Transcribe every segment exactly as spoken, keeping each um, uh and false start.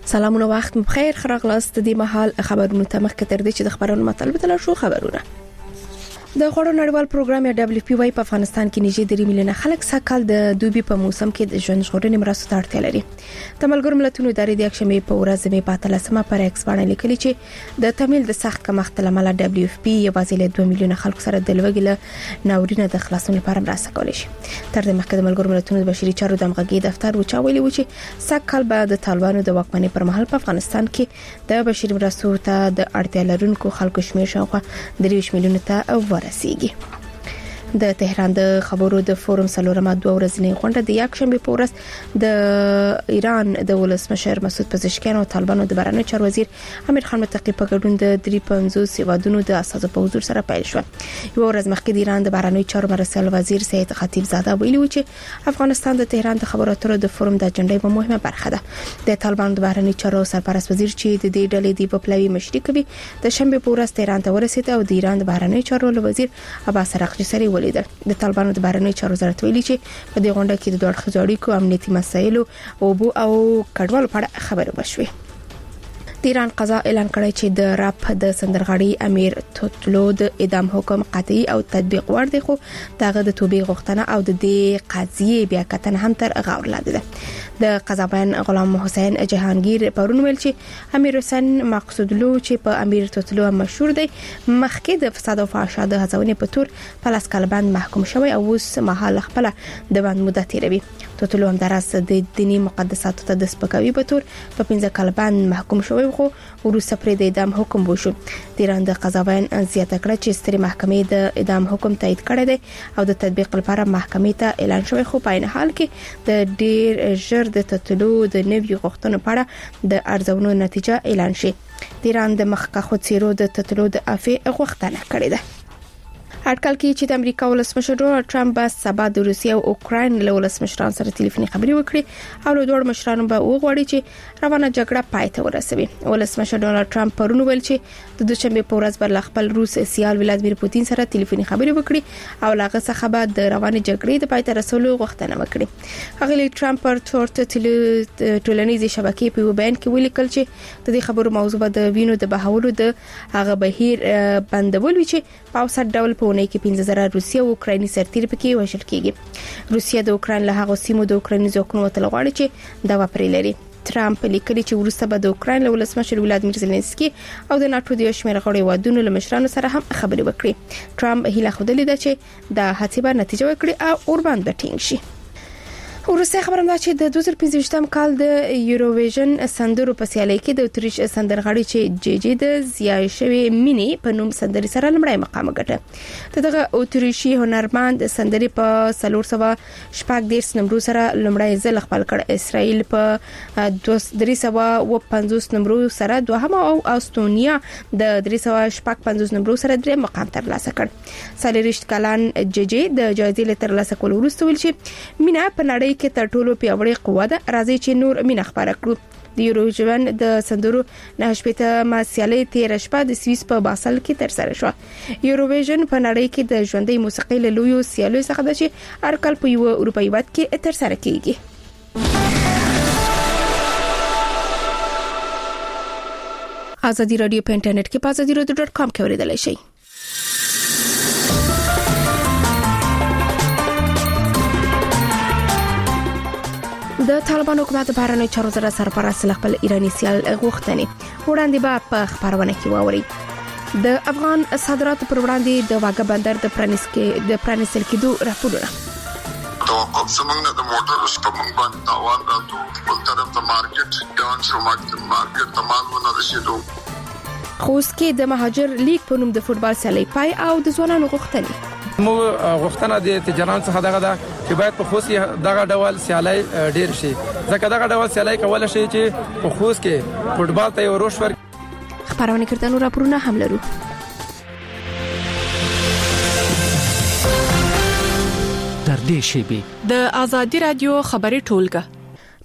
سلامونه وخت بخیر خراغلاست د مهال خبرونو ته مخکې تر دې چې د خبرونو مطلب تل شو خبرونه د غوړو نړیوال پروګرام یا دبليو پی واي په افغانستان کې نږدې درې میلیونه خلک سکهال د دوبي په موسم کې د ژوند ژغورنې مرستو ته اړتیا لري. د ملګرو ملتونو ادارې د اکشنې په ورځ مې په تلسمه پر ایکس باندې لیکلي چې د تمیل د سخت کمښت لامل دبليو پی یوازې له دوه میلیونه خلکو سره د لوګي له ناورینه د خلاصون لپاره مرسته کولی شي. تر دې مخکې د ملګرو ملتونو د بشري چارو د همغږي دفتر وچاویلی و چې سکهال به د طالبانو د واکمنۍ پر مهال په افغانستان کې د بشري مرستو ته د اړتیا لرونکو خلکو شمېر شاوخوا درویش میلیونه ته ورسیږي. د تهران د خبرو د فورم سلورمه دوه ورځنۍ غونډه د یکشنبه په ورځ د ایران د ولسمشر مسعود پزشکیان او طالبانو د بهرنی چارو وزیر امیر خان متقی په ګډون د درې پنځوس هیوادونو د اساسو په حضور سره پیل شو. یو ورځ مخکې د ایران د بهرنی چارو مرسل وزیر سید خطیب زاده ویلي و چې افغانستان د تهران د خبرو اترو د فورم د اجنډا په مهمه برخه ده. د طالبانو د بهرنی چارو سرپرست وزیر چې د دې ډلې د پپلوي مشري کوي د شنبه په ورځ تهران ته ورسید او د ایران د بهرنی چارو وزیر عباس عراقچي سره ولیدل. د طالبانو د بهرنی چارو وزارت ویلي چې په دې غونډه کې د دوه اړخیزو اړیکو امنیتي مسایلو او بو او کډوالو په اړه خبرې وشوې. د ایران قضا اعلان کړی چې د راپ د سندرغاړي امیر توتلو د اعدام حکم قطعي او تطبیق وړ دی، خو دغه د توبې غوښتنه او د دې قضیه بیا کتنه هم تر غور لاندې ده. د قضابین غلام حسین جهانگیر پرون ویل چې امیر حسین مقصودلو چې په امیر توتلو مشهور دی مخکې د فساد او فحشا د هڅونې په تور په لاس کالبند محکوم شوی او اوس مهال خپل د بند مدت تیروي. توتلو هم درس د دینی مقدساتو ته د سپکاوي په تور په پنځه کالبند محکوم شوی خو وروسته پرې د اعدام حکم وشو. د ایران د قضاوین زیاته کړه چې ستري محکمې د اعدام حکم تایید کړی دی او د تطبیق لپاره محکمې ته اعلان شوی، خو په عین حال کې د ډیر ژر د تطلو د نوي غوښتنو په اړه د ارزونو نتیجه اعلان شي. د ایران د مخکخو څیرو د تطلو د افي غوښتنه کړې ده. اټکل کې چې د امریکا ولسمشر ډونالد ټرمپ به سبا د روسیې او اوکراین له ولسمشرانو سره ټلیفوني خبرې وکړي او له دوه مشرانو به وغواړي چې روانه جګړه پای ته ورسوي. ولسمشر ډونالد ټرمپ پرون ویل چې د دوشنبه په ورځ به خپل روس سیال ولادمیر پوتین سره ټلیفوني خبرې وکړي او لاغه څخه به د روانه جګړې د پای ته رسولو غوښتنه وکړي. هغه ټرمپ پر ټویټر ټولنیزې شبکې په بیان کې ولیکل چې د دې خبرو موضوع به د وینو د بهولو د هغه بهیر بندول وي چې په اوسط ډول په ونه کې پنځه زره روسیه او اوکرایني سرتیر پکې وژل کیږي. روسیه د اوکراین له هغه سیمو د اوکرایني ځواکونو وتل غواړي چې دا وپرې لري. ټرمپ لیکلي چې ورسته به د اوکراین له ولسمشر ولادمیر زيلنسکي او د ناتو د شمېر غړي وادونو له مشرانو سره هم خبرې وکړي. ټرمپ هیله خوده لیده چې د هڅې به نتیجه ورکړي او اوربان به ټینګ شي. ورسته خبرم ده چې د دوه زره پنځه ویشت کال د یوروویژن سندرو په سیالۍ کې د اتریش سندرغاړي چې جی جی د زیای شوی مینی په نوم سندري سره لمړی مقام ګټه. دغه اتریشي هنرمند سندري په څلور سوه شپږ دیرش نمبر سره لمړی ځل خپل کړ. اسرائیل په درې سوه پنځوس نمبر سره دوهم او استونیا د درې سوه شپږ پنځوس نمبر سره درې مقام ترلاسه کړ. څلوېښت کلن جی جی د جایزې لپاره ترلاسه کول وروسته ویل چې مینا په نړۍ کې تر ټولو پیاوړی قوه ده، راځي چې نور مینه خبره کړو. د یوروویژن د سندرو نه شپږ ماسیالي تیر شپه د سویس په باسل کې تر سره شو. یوروویژن په نړۍ کې د ژوندۍ موسیقۍ له لویو سیالیو څخه ده چې هر کال په یو اروپایي هېواد کې تر سره کیږي. ازادي رادیو په انټرنیټ کې په ازادي رادیو ډاټ کام کې اوریدلای شئ. د طالبان حکومت بهرنی چارو وزارت سرپرست خپل ایرانی سیال غوښتنې وړاندې به په خبرونه کې واوري. د افغان صادراتو پر وړاندې د واګه بندر د پرانیسکې د پرانیسل کېدو راپورونه توقف زمونږ د موټر سپمنګ باندې تاوان راځو په طرف د مارکیټ ډاون شو مارکیټ مارکیټ تمام ونه رسیدو. خوست کې د مهاجر لیگ په نوم د فوتبال سیالي پای او د ځوانانو غوښتنې مو غوښتنه د تجارت څخه دغه ده چې باید په خوست دغه ډول سیالي ډیر شي، ځکه دغه ډول سیالي کول شي چې په خوست کې فوتبال ته یو روش ور خبرونه کړتنو راپورونه هم لرو. تر دې شی به د ازادي رادیو خبري ټولګه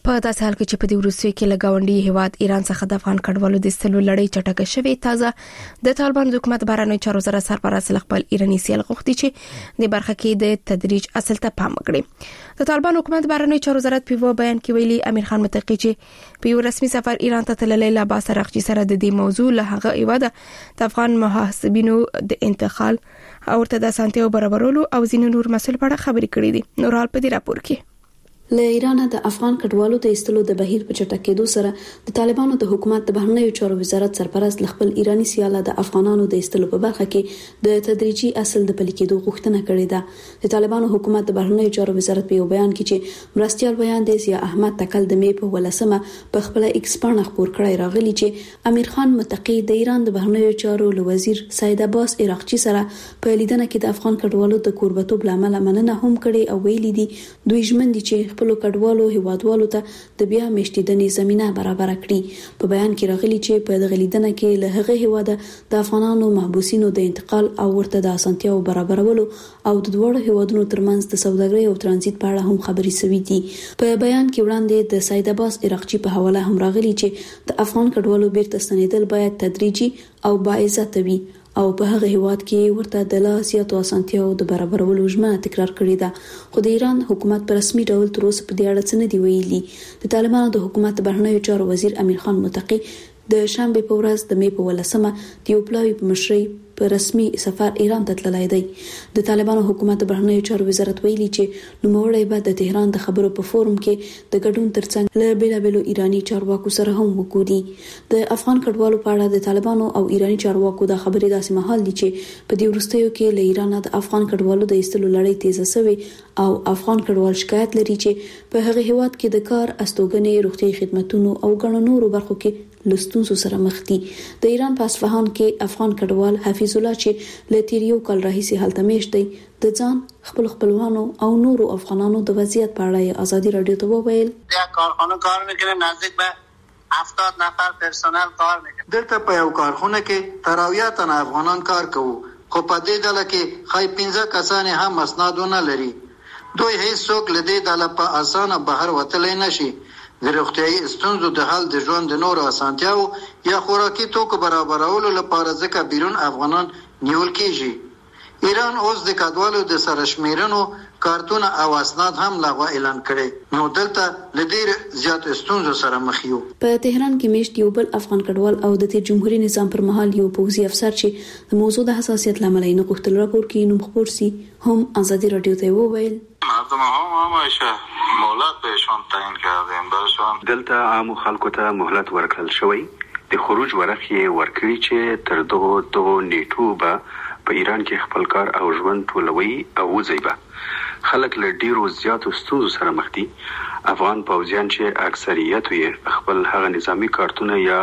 په داسې حال کې چې په دې وروستیو کې لګاونډي هیواد ایران څخه د افغان کډوالو د استلو لړۍ چټکه شوې. تازه د طالبان حکومت بهرنی چارو وزارت سرپرست خپل ایرانی سیال غوښتي چې د برخه کې د تدریج اصل ته پام وکړي. د طالبان حکومت بهرنی چارو وزارت په بیان کې ویلي امیر خان متقی چې په یو رسمي سفر ایران ته تللی لا باسر اخچی سره د دې موضوع له هغه ایواده د افغان محاسبینو د انتقال او ورته د سانتیو برابرولو او ځینو نور مسل په اړه خبرې کړې دي. نور حال په دې راپور کې له ایران د افغان کډوالو د ایستلو د بهیر په چټکېدو سره د طالبانو د حکومت د بهرنیو چارو وزارت سرپرست خپل ایرانی سیاله د افغانانو د ایستلو په برخه کې د تدریجي اصل د پلي کېدو غوښتنه کړې ده. د طالبانو حکومت د بهرنیو چارو وزارت په یو بیان کې چې مرستيال بیان دی ضیا احمد تکل د مې په ولسمه په خپل ایکس باندې خبر کړی راغلی چې امیر خان متقی د ایران د بهرنیو چارو وزیر سید عباس عراقچی سره په لیدنه کې د افغان کډوالو د کوربتوب لامل مننه هم کړې او ویلي دي دوی ژمن دي چې خپل کډوالو هیوادوالو ته د بیا میشتیدنې زمينه برابر کړي. په بیان کې راغلي چې په دغه لیدنه کې له هغه هیواده د افغانانو محبوسینو د انتقال او ورته د اسانتیاو برابرولو او د دوه هیوادونو ترمنځ د سوداګرۍ او ترانزیت په اړه هم خبرې شوې دي. په بیان کې وړاندې د سید عباس عراقچی په حواله هم راغلي چې د افغان کډوالو بیرته ستنیدل باید تدریجي او باعزته وي او په هغه هیواد کې ورته د لاسیاتو اسانتیاو د برابرولو ژمنه تکرار کړې ده. خو د ایران حکومت په رسمي ډول تر اوسه په دې اړه څه نه دی ویلي. د طالبانو د حکومت بهرنیو چارو وزیر امیر خان متقی د شنبه په ورځ د مې په ولسمه د یو پلاوی په مشرۍ په رسمي سفر ایران ته تللی دی. د طالبانو حکومت د بهرنیو چارو وزارت ویلي چې نوموړی به د تهران د خبرو په فورم کې د ګډون ترڅنګ له بیلابیلو ایرانی چارواکو سره هم وګوري. د افغان کډوالو په اړه د طالبانو او ایرانی چارواکو د خبرې داسې مهال دي چې په دې وروستیو کې له ایران د افغان کډوالو د ایستلو لړۍ تیزه شوې او افغان کډوال شکایت لري چې په هغه هیواد کې د کار استوګنې روغتي خدماتو او ګڼو نورو برخو کې لستونزو سره مخ دي. د ایران په اصفهان کې افغان کډوال حفیظ الله چې له تیریو کال راهیسې هلته میشت دی د ځان خپل خپلوانو او نورو افغانانو د وضعیت په اړه ازادي رادیو ته وویل. د کارخانه کار میکنه نزدیک به هفتاد نفر پرسنل کار میکنه. دلته په یو کارخونه کې تراویه تن افغانان کار کوي خو په دې ډله کې خای پنځه کسان هم مسنادونه لري. دوی هیڅ څوک له دې ډله په اسانه بهر وتلی نشي. د روغتیايي ستونزو د حل د ژوند د نورو اسانتیاو یا خوراکي توکو برابرولو لپاره ځکه بیرون افغانان نیول کیږي. ایران اوس د کډوالو د سره شمیرنو کارتونه او اسناد هم لغوه اعلان کړي نو دلته له ډېر زیات ستونزو سره مخ یو. په تهران کې میشت یو بل افغان کډوال او د تیر جمهوریت نظام پر مهال یو پوځي افسر چې د موضوع د حساسیت لامل نه غوښتل راپور کې نوم خبر سي هم ازادي رادیو ته وویل. مردم هم همایشه مهلت بهشون تعیین کردیم برشون دلته عام خلکو ته مهلت ورکړل شوی د خروج ورخې ورکړي چې تر دغه دغه نیټو به په ایران کې خپل کار او ژوند ټولوي او وځيبه. خلک له ډیرو زیاتو ستونزو سره مخ دي. افغان پوځیان چې اکثریت یې خپل هغه نظامی کارتونه یا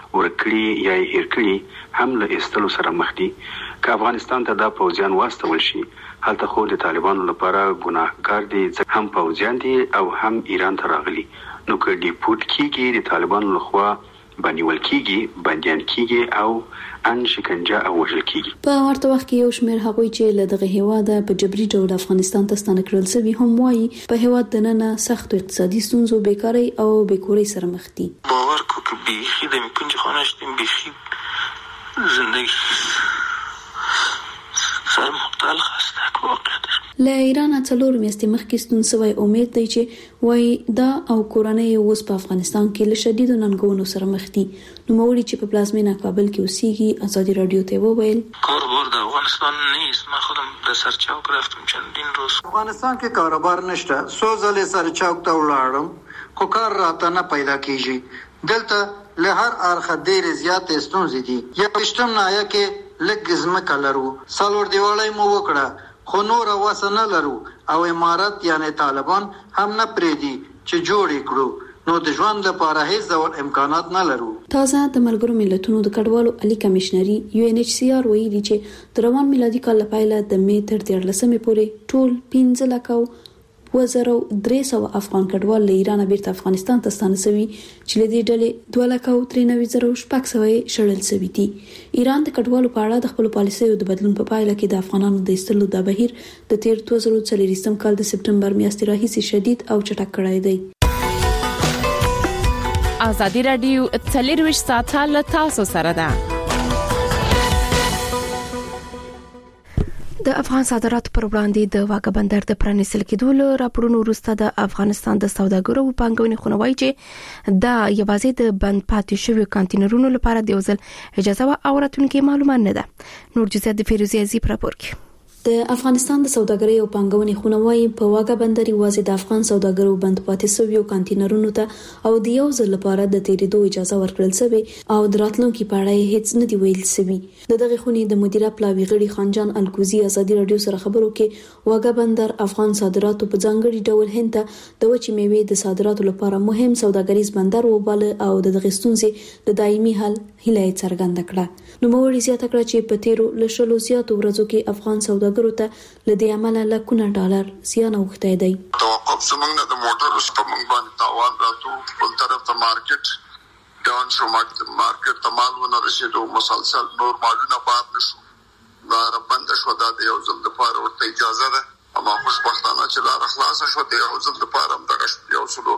ورکړي یا هیر کړي هم له استلو سره مخ دي. که افغانستان ته دا پوځیان واستول شي هلته خو د طالبانو لپاره ګناهګار دي ځکه هم پوځیان دي او هم ایران ته راغلي. نو که ډیپورت کیږي د طالبانو لخوا بنیول کیږي بندیان کیږي او ان شکنجه او وژل کیږي. په ورته وخت کې یو شمېر هغوی چې له دغه هیواده په جبري ډول افغانستان ته ستانه کړل شوي هم وایي په هیواد دننه سخت اقتصادي ستونزو بیکاري او بیکوري سره مخ دي. باور کو که بیخی د میکنج خانه شدیم بیخی زندگی سر مختل خسته که واقعیتش له ایران څلور میاشتې مخکې ستون شوی امید دی چې وایي دا او کورنۍ اوس په افغانستان کې له شدیدو ننګونو سره مخ دي. نوموړي چې په پلازمینه کابل کې اوسېږي ازادي رادیو ته وویل. کاروبار در افغانستان نیست. من خودم در سرچاوک رفتم چندین روز. افغانستان کې کاروبار نشته. څو ځلې سرچاوک ته ولاړم خو کار راته نه پیدا کیږي. دلته له هر اړخه ډېرې زیاتې ستونزې دي. یا پښتون نایا کې لږ ځمکه لرو څلور دیوالۍ مو وکړه خو نور واسه نه لرو او امارات یعنی طالبان هم نه پریدي چې جوړ کړو نو د ژوند لپاره هیڅ ډول امکانات نه لرو. تازه د ملګرو ملتونو د کډوالو علي کمشنري یو ان ایچ سی آر ویلي چې د روان میلادي کال لپاره د می تر دیارلسمې پورې ټول پنځه لک دوه زره درې سوه افغان کډوال له ایران بیرته افغانستان ته ستانه شوي چې له دې ډلې دوه لک درې نوي زره شپږ سوه شړل شوي دي. ایران د کډوالو په اړه د خپل پالیسیو د بدلون په پایله کې د افغانانو د ایستلو د بهیر د تیر دوه زره څلوېښتم کال د سپټمبر میاشتې راهیسې شدید او چټک کړی دی. ازادي رادیو څلرویشت ساعته له تاسو سره ده. د افغان صادراتو پر وړاندې د واګه بندر د پرانیستل کېدو له راپورونو وروسته د افغانستان د سوداګرو پانګونې خونه وایي چې دا یوازې د بند پاتې شوی کانټینرونو لپاره د وزل اجازه او راتلونکي معلومات نه ده. نور جزئیات د فیروزي ازي راپور کې. د افغانستان د سوداګرۍ او پانګونې خونه وايي په واګه بندر یوازې د افغان سوداګرو بند پاتې شویو کانټینرونو ته او د یو ځل لپاره د تیریدو اجازه ورکړل شوې او د راتلونکي په اړه هیڅ نه دی ویل شوی. د دغه خونې د مدیره پلاوی غړي خانجان الکوزي ازادي رادیو سره خبرو کې واګه بندر افغان صادراتو په ځانګړي ډول هند ته د وچې میوې د صادراتو لپاره مهم سوداګریز بندر وباله او د دغه ستونزې د دایمي حل هیله څرګنده کړه. نو موري زیاته کړه چې په تیرو لشلو زیاتو ورځو کې افغان سوداګرو ته لدې عمله لکونه ډالر زیان اوخته دی. توقف زمونږ د موټر سپمنګ باندې تاوان راتو بل طرف ته مارکیټ ډاون شو مارکیټ ته مال ونه رسیدو مسلسل نور مالونه بار نشو لار بند شو د یو ځل د پاره ورته اجازه ده اما خوشبختانه چې لار خلاص شو د یو ځل د پاره هم دغه یو سلو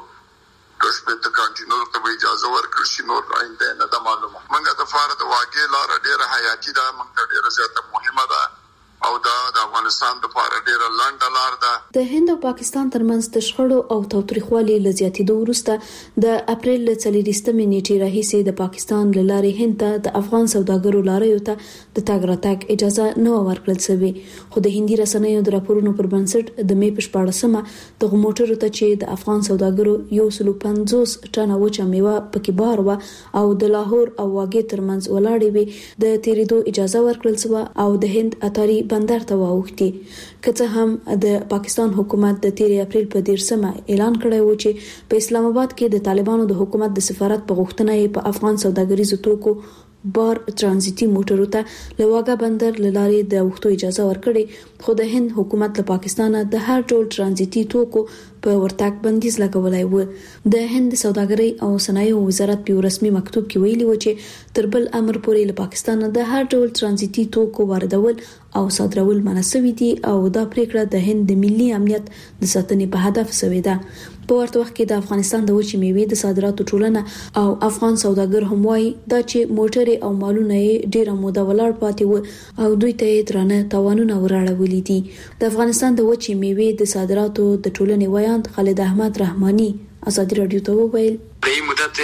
کښ په کانټینر ته اجازه ورکړل شي نور آینده نه د معلومه منګه د فار د واقع لار ډیره حیاتي ده منګه ډیره زیاته مهمه ده او دا د افغانستان د لپاره ډیره لنډه لار ده. د هند او پاکستان ترمنځ د شخړو او تاوتریخوالي لزیاتېدو وروسته د اپریل ل څلورویشتمې نیټې راهیسې د پاکستان له لارې هند ته د افغان سوداګرو لاریو ته د تګ راتګ اجازه نه ورکړل شوې. خو د هندي رسنیو د راپورونو پر بنسټ د مې په شپاړسمه د موټرو ته چې د افغان سوداګرو یو سل پنځوس ټنه وچه میوه پکې بار و او د لاهور او واګې ترمنځ ولاړې وي د تیریدو اجازه ورکړل شوه او د هند اتاري بندر ته واوښتي. که څه هم د پاکستان حکومت د تیر اپریل په دیرشمه اعلان کړی و چې په اسلام آباد کې د طالبانو د حکومت د سفارت په غوښتنه په افغان سوداګریزو توکو بار ترانزیتي موټرو ته لواګه بندر لارې د وختو اجازه ورکړي خو د هند حکومت له پاکستانه د هر ډول ترانزیتي توکو په ورتګ بندیز لګولای و. د هند سوداګرۍ او صنایع وزارت په رسمي مکتوب کې ویلي و چې تر بل امر پورې له پاکستانه د هر ډول ترانزیتي توکو واردول او صادرول منع شوي دي او دا پریکړه د هند د ملي امنیت د ساتنې په هدف شوې ده. په ورته وخت کې د افغانستان د وچې میوې د صادراتو ټولنه او افغان سوداګر هم وايي دا چې موټرې او مالونه یې ډیره موده ولاړ پاتې و او دوی ته درانه تاوانونه وراړولې دي. د افغانستان د وچې میوې د صادراتو د ټولنې ویاند خالد احمد رحماني ازادي رادیو ته وویل به این مدت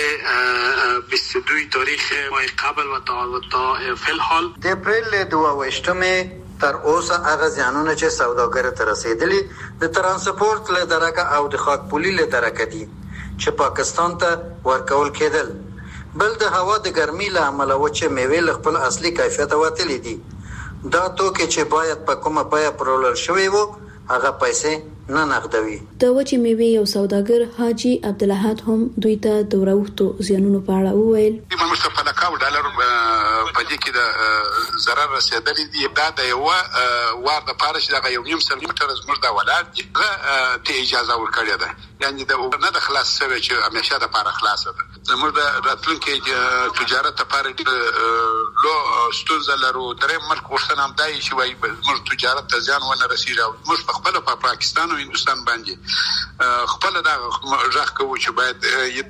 بیست و دو تاریخ ماه قبل و تا فی الحال د اپریل دوه ویشتمه تر اوسه هغه ځانونه چې سوداګر ته رسیدلی د ترانسپورت له درکه او د خاک پولی له درکه دي چې پاکستان ته ورکول کېدل. بل د هوا د ګرمۍ له امله وچې میوې له خپل اصلي کیفیت وتلې دي. دا توکي چې باید په کومه بیه پرولل شوی وو هغه پیسې نه نقدوي. د وچې میوې یو سوداګر حاجی عبدالحد هم دوی ته د وروختو زیانونو په اړه وویل. مصطفی لکاو ډالر په دې کې د zarar رسیدلې دي دا د یو وار د پاره چې دا یو نیم سل میټر زموږ د ولادت دي ته اجازه ورکړې ده یعنی د نه د خلاص شوی چې همیشه د پاره خلاصه ده. زموږ د راتلونکي تجارت لپاره ډېر لو ستونزه لرو. درې ملک وختونه هم دای شي وای زموږ تجارت ته ځان ونه رسیږي او موږ په خپل په پاکستان او هندستان باندې خپل دا ځخ کوو چې باید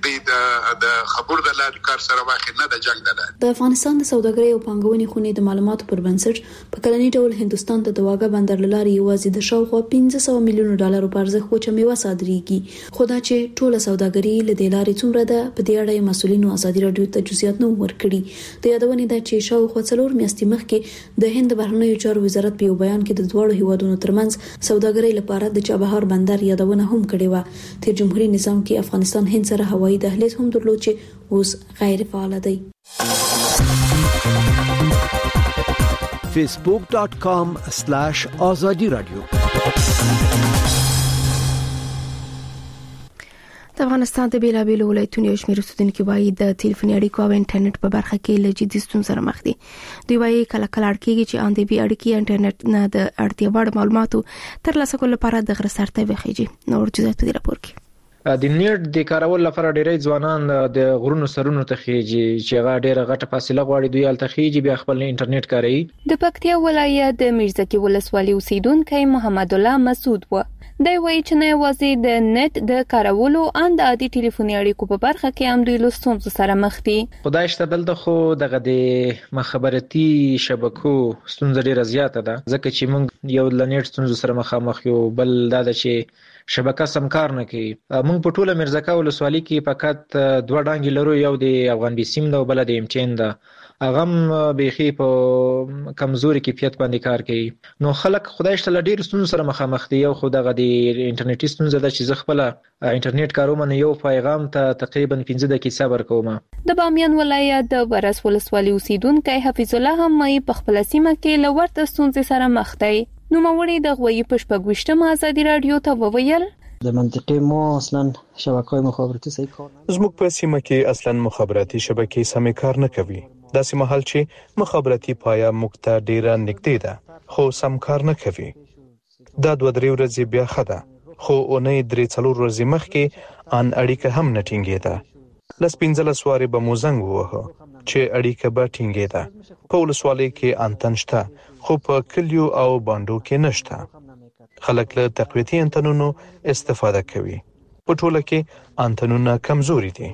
یې د خبر د لارې کار سره واخی نه د جنگ ده. د افغانستان د سوداګرۍ او پانګونې خونې د معلوماتو پر بنسټ په کلني ډول هندستان ته د واګه بندر لارې یوازې د شاوخوا پنځه سوه میلیون ډالر په ارزښت وچه میوه صادرېږي. خو دا چې ټوله سوداګري له دې لارې څومره ده په دې اړه مسؤلینو ازادي رادیو ته جزئیات نه ورکړي. د یادونې ده چې شاوخوا څلور میاشتې مخکې د هند بهرنیو چارو وزارت په یو بیان کې د دواړو هیوادونو ترمنځ سوداګرۍ لپاره د چابهار بندر یادونه هم کړې و. تر جمهوریت نظام کې افغانستان هند سره هوایي دهلیز هم درلود چې اوس غیر فعال دی. facebook dot com slash azadi radio. د افغانستان د بیلابیلو ولایتونو یو شمېر اوسیدونکي وایي د ټلیفوني اړیکو او انټرنیټ په برخه کې له جدي ستونزو سره مخ دي. دوی وایي کله کله اړ کېږي چې ان دې بي اړیکې انټرنیټ نه د اړتیا وړ معلوماتو ترلاسه کولو لپاره د غره سر ته وخیږي. نور جزئیات په دې راپور کې. د نیټ د کارول لپاره ډېری ځوانان د غرونو سرونو ته خېږي چې هغه ډېره غټه فاصله غواړي، دوی هلته خېږي بیا خپل انټرنیټ کاروي. د پکتیا ولایت د میرزکي ولسوالۍ اوسیدونکی محمد الله مسعود و. دا وایي چې نه یوازې د نت د کارولو ان د عادي ټلیفوني اړیکو په برخه کې هم دوی له ستونزو سره مخ دي. خدای شته بل د خو دغه د مخابراتي شبکو ستونزه ډېره زیاته ده، ځکه چې موږ یو د نیټ ستونزو سره مخامخ یو، بل دا ده چې شبکه سم کار نه کوي. موږ په ټوله میرزکه ولسوالۍ کې فقط دوه ډانګې لرو، یو د افغان بي سیم ده او بل د ایم ټي ان ده. هغه هم بیخي په کمزوري کیفیت باندې کار کوي. نو خلک خدای شته له ډېرو ستونزو سره مخامخ دي. یو خو دغه د انټرنیټي ستونزه ده چې زه خپله انټرنیټ کاروم، نو یو پیغام ته تقریبا پنځه دقیقې صبر کوم. د بامیان ولایت د ورس ولسوالۍ اوسیدونکی حفیظ الله هم مې په خپل سیمه کې له ورته ستونزې سره مخ دی. نوموړی د غوي په شپږویشتمه ازادي رادیو ته وویل د منطقې مو اصلا شبکې مخابراتي صحیح کار نه. زموږ په سیمه کې اصلا مخابراتي شبکې سمې کار نه کوي. داسې مهال چې مخابراتي پایا موږ ته ډیره نږدې ده خو سم کار نه کوي. دا دوه درې ورځې بیا ښه ده، خو اونۍ درې څلور ورځې مخکې ان اړیکه هم نه ټینګېده. لس پنځلس وارې به مو زنګ ووهه چې اړیکه به ټینګېده. په ولسوالۍ کې انتن شته خو په کلیو او بانډو کې نشته. خلک له تقویتي انتنونو استفاده کوي. په ټوله کې انتنونه کمزوري دي.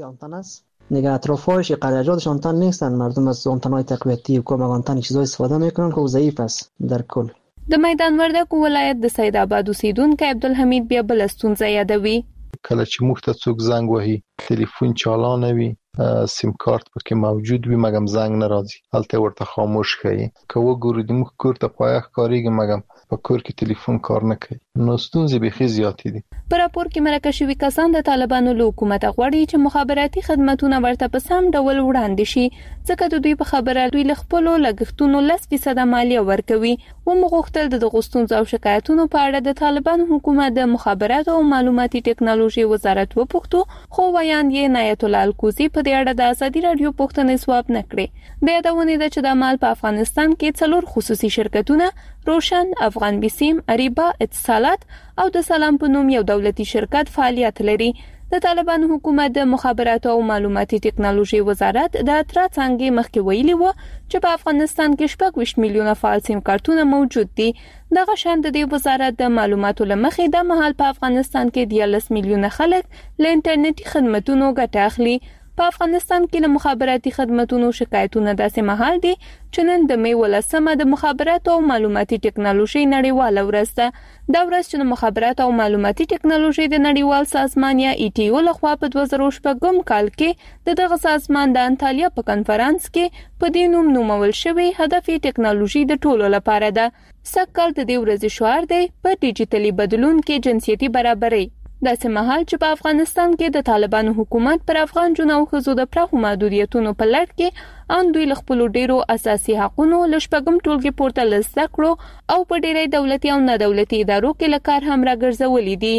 دیگه اطرافش قراردادش آنتن نیستن، مردم از آنتن‌های تقویتی و کم آنتن چیزای استفاده میکنن که ضعیف است در کل. د میدان وردګ ولایت د سید آباد اوسیدونکو عبدالحمید بیا بل ستونزه یادوي. کله چې موږ ته څوک زنګ وهي، ټلیفون چالان وي، سیم کارت پکې موجود وي، مګم زنګ نه راځي، هلته ورته خاموش ښیي. که وګورو د موږ کور ته پایه ښکارېږي، مګم په کور کې ټلیفون کار نه کوي. نو ستونزې بیخي زیاتې دي. په راپور کې مرکه شوي کسان د طالبانو له حکومت غواړي چې مخابراتي خدماتونه ورته په سم ډول وړاندې شي، ځکه د دوی په خبره دوی له خپلو لګښتونو لس فیصده مالیه ورکوي. ومو غوښتل د دغو ستونزو او شکایتونو په اړه د طالبانو حکومت د مخابراتو او معلوماتي ټکنالوژي وزارت وپوښتو، خو ویاند یې نایت الله الکوزي په دې اړه د ازادي رادیو پوښتنې ځواب نه کړې. د یادونې ده چې د مال په افغانستان کې څلور خصوصي شرکتونه روشن، افغان بي سیم، اریبا، اتصالات او د سلام په نوم یو دولتي شرکت فعالیت لري. د طالبانو حکومت د مخابراتو او معلوماتي ټکنالوژي وزارت د اترا څنګه مخکې ویلي و چې په افغانستان کې شپږ ویشت میلیونه فعال سیم کارتونه موجود دي. دغه شان د دې وزارت د معلوماتو لمخې د مهال په افغانستان کې دیارلس میلیونه خلک له انټرنیټي خدماتو ګټه اخلي. په افغانستان کې له مخابراتي خدماتو شکایتونه داسې مهال دي چې نن د مې ولسمه د مخابراتو او معلوماتي ټکنالوژي نړیواله ورځ ده. دا ورځ چې د مخابراتو او معلوماتي ټکنالوژي د نړیوال سازمان یا ای ټي او لخوا په دوه زره شپږم کال کې د دغه سازمان د انټالیا په کنفرانس کې په دې نوم نومول شوی هدف ټکنالوژي د ټولو لپاره ده. سږکال د دې ورځې شعار دی په ډیجیټلي بدلون کې جنسیتي برابرۍ. داسې مهال چې په افغانستان کې د طالبانو حکومت پر افغان جنو او ښځو د پراخو محدودیتونو په لړ کې ان دوی له خپلو ډیرو اساسي حقونو له شپږم ټولګي پورته له زده کړو او په ډیری دولتي او نه دولتي ادارو کې له کار هم راګرځولي دي.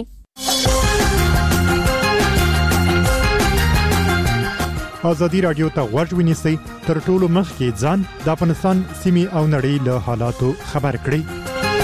ازادي رادیو ته غوږ ونیسئ، تر ټولو مخکې ځان د افغانستان سیمې او نړۍ له حالاتو خبر کړئ.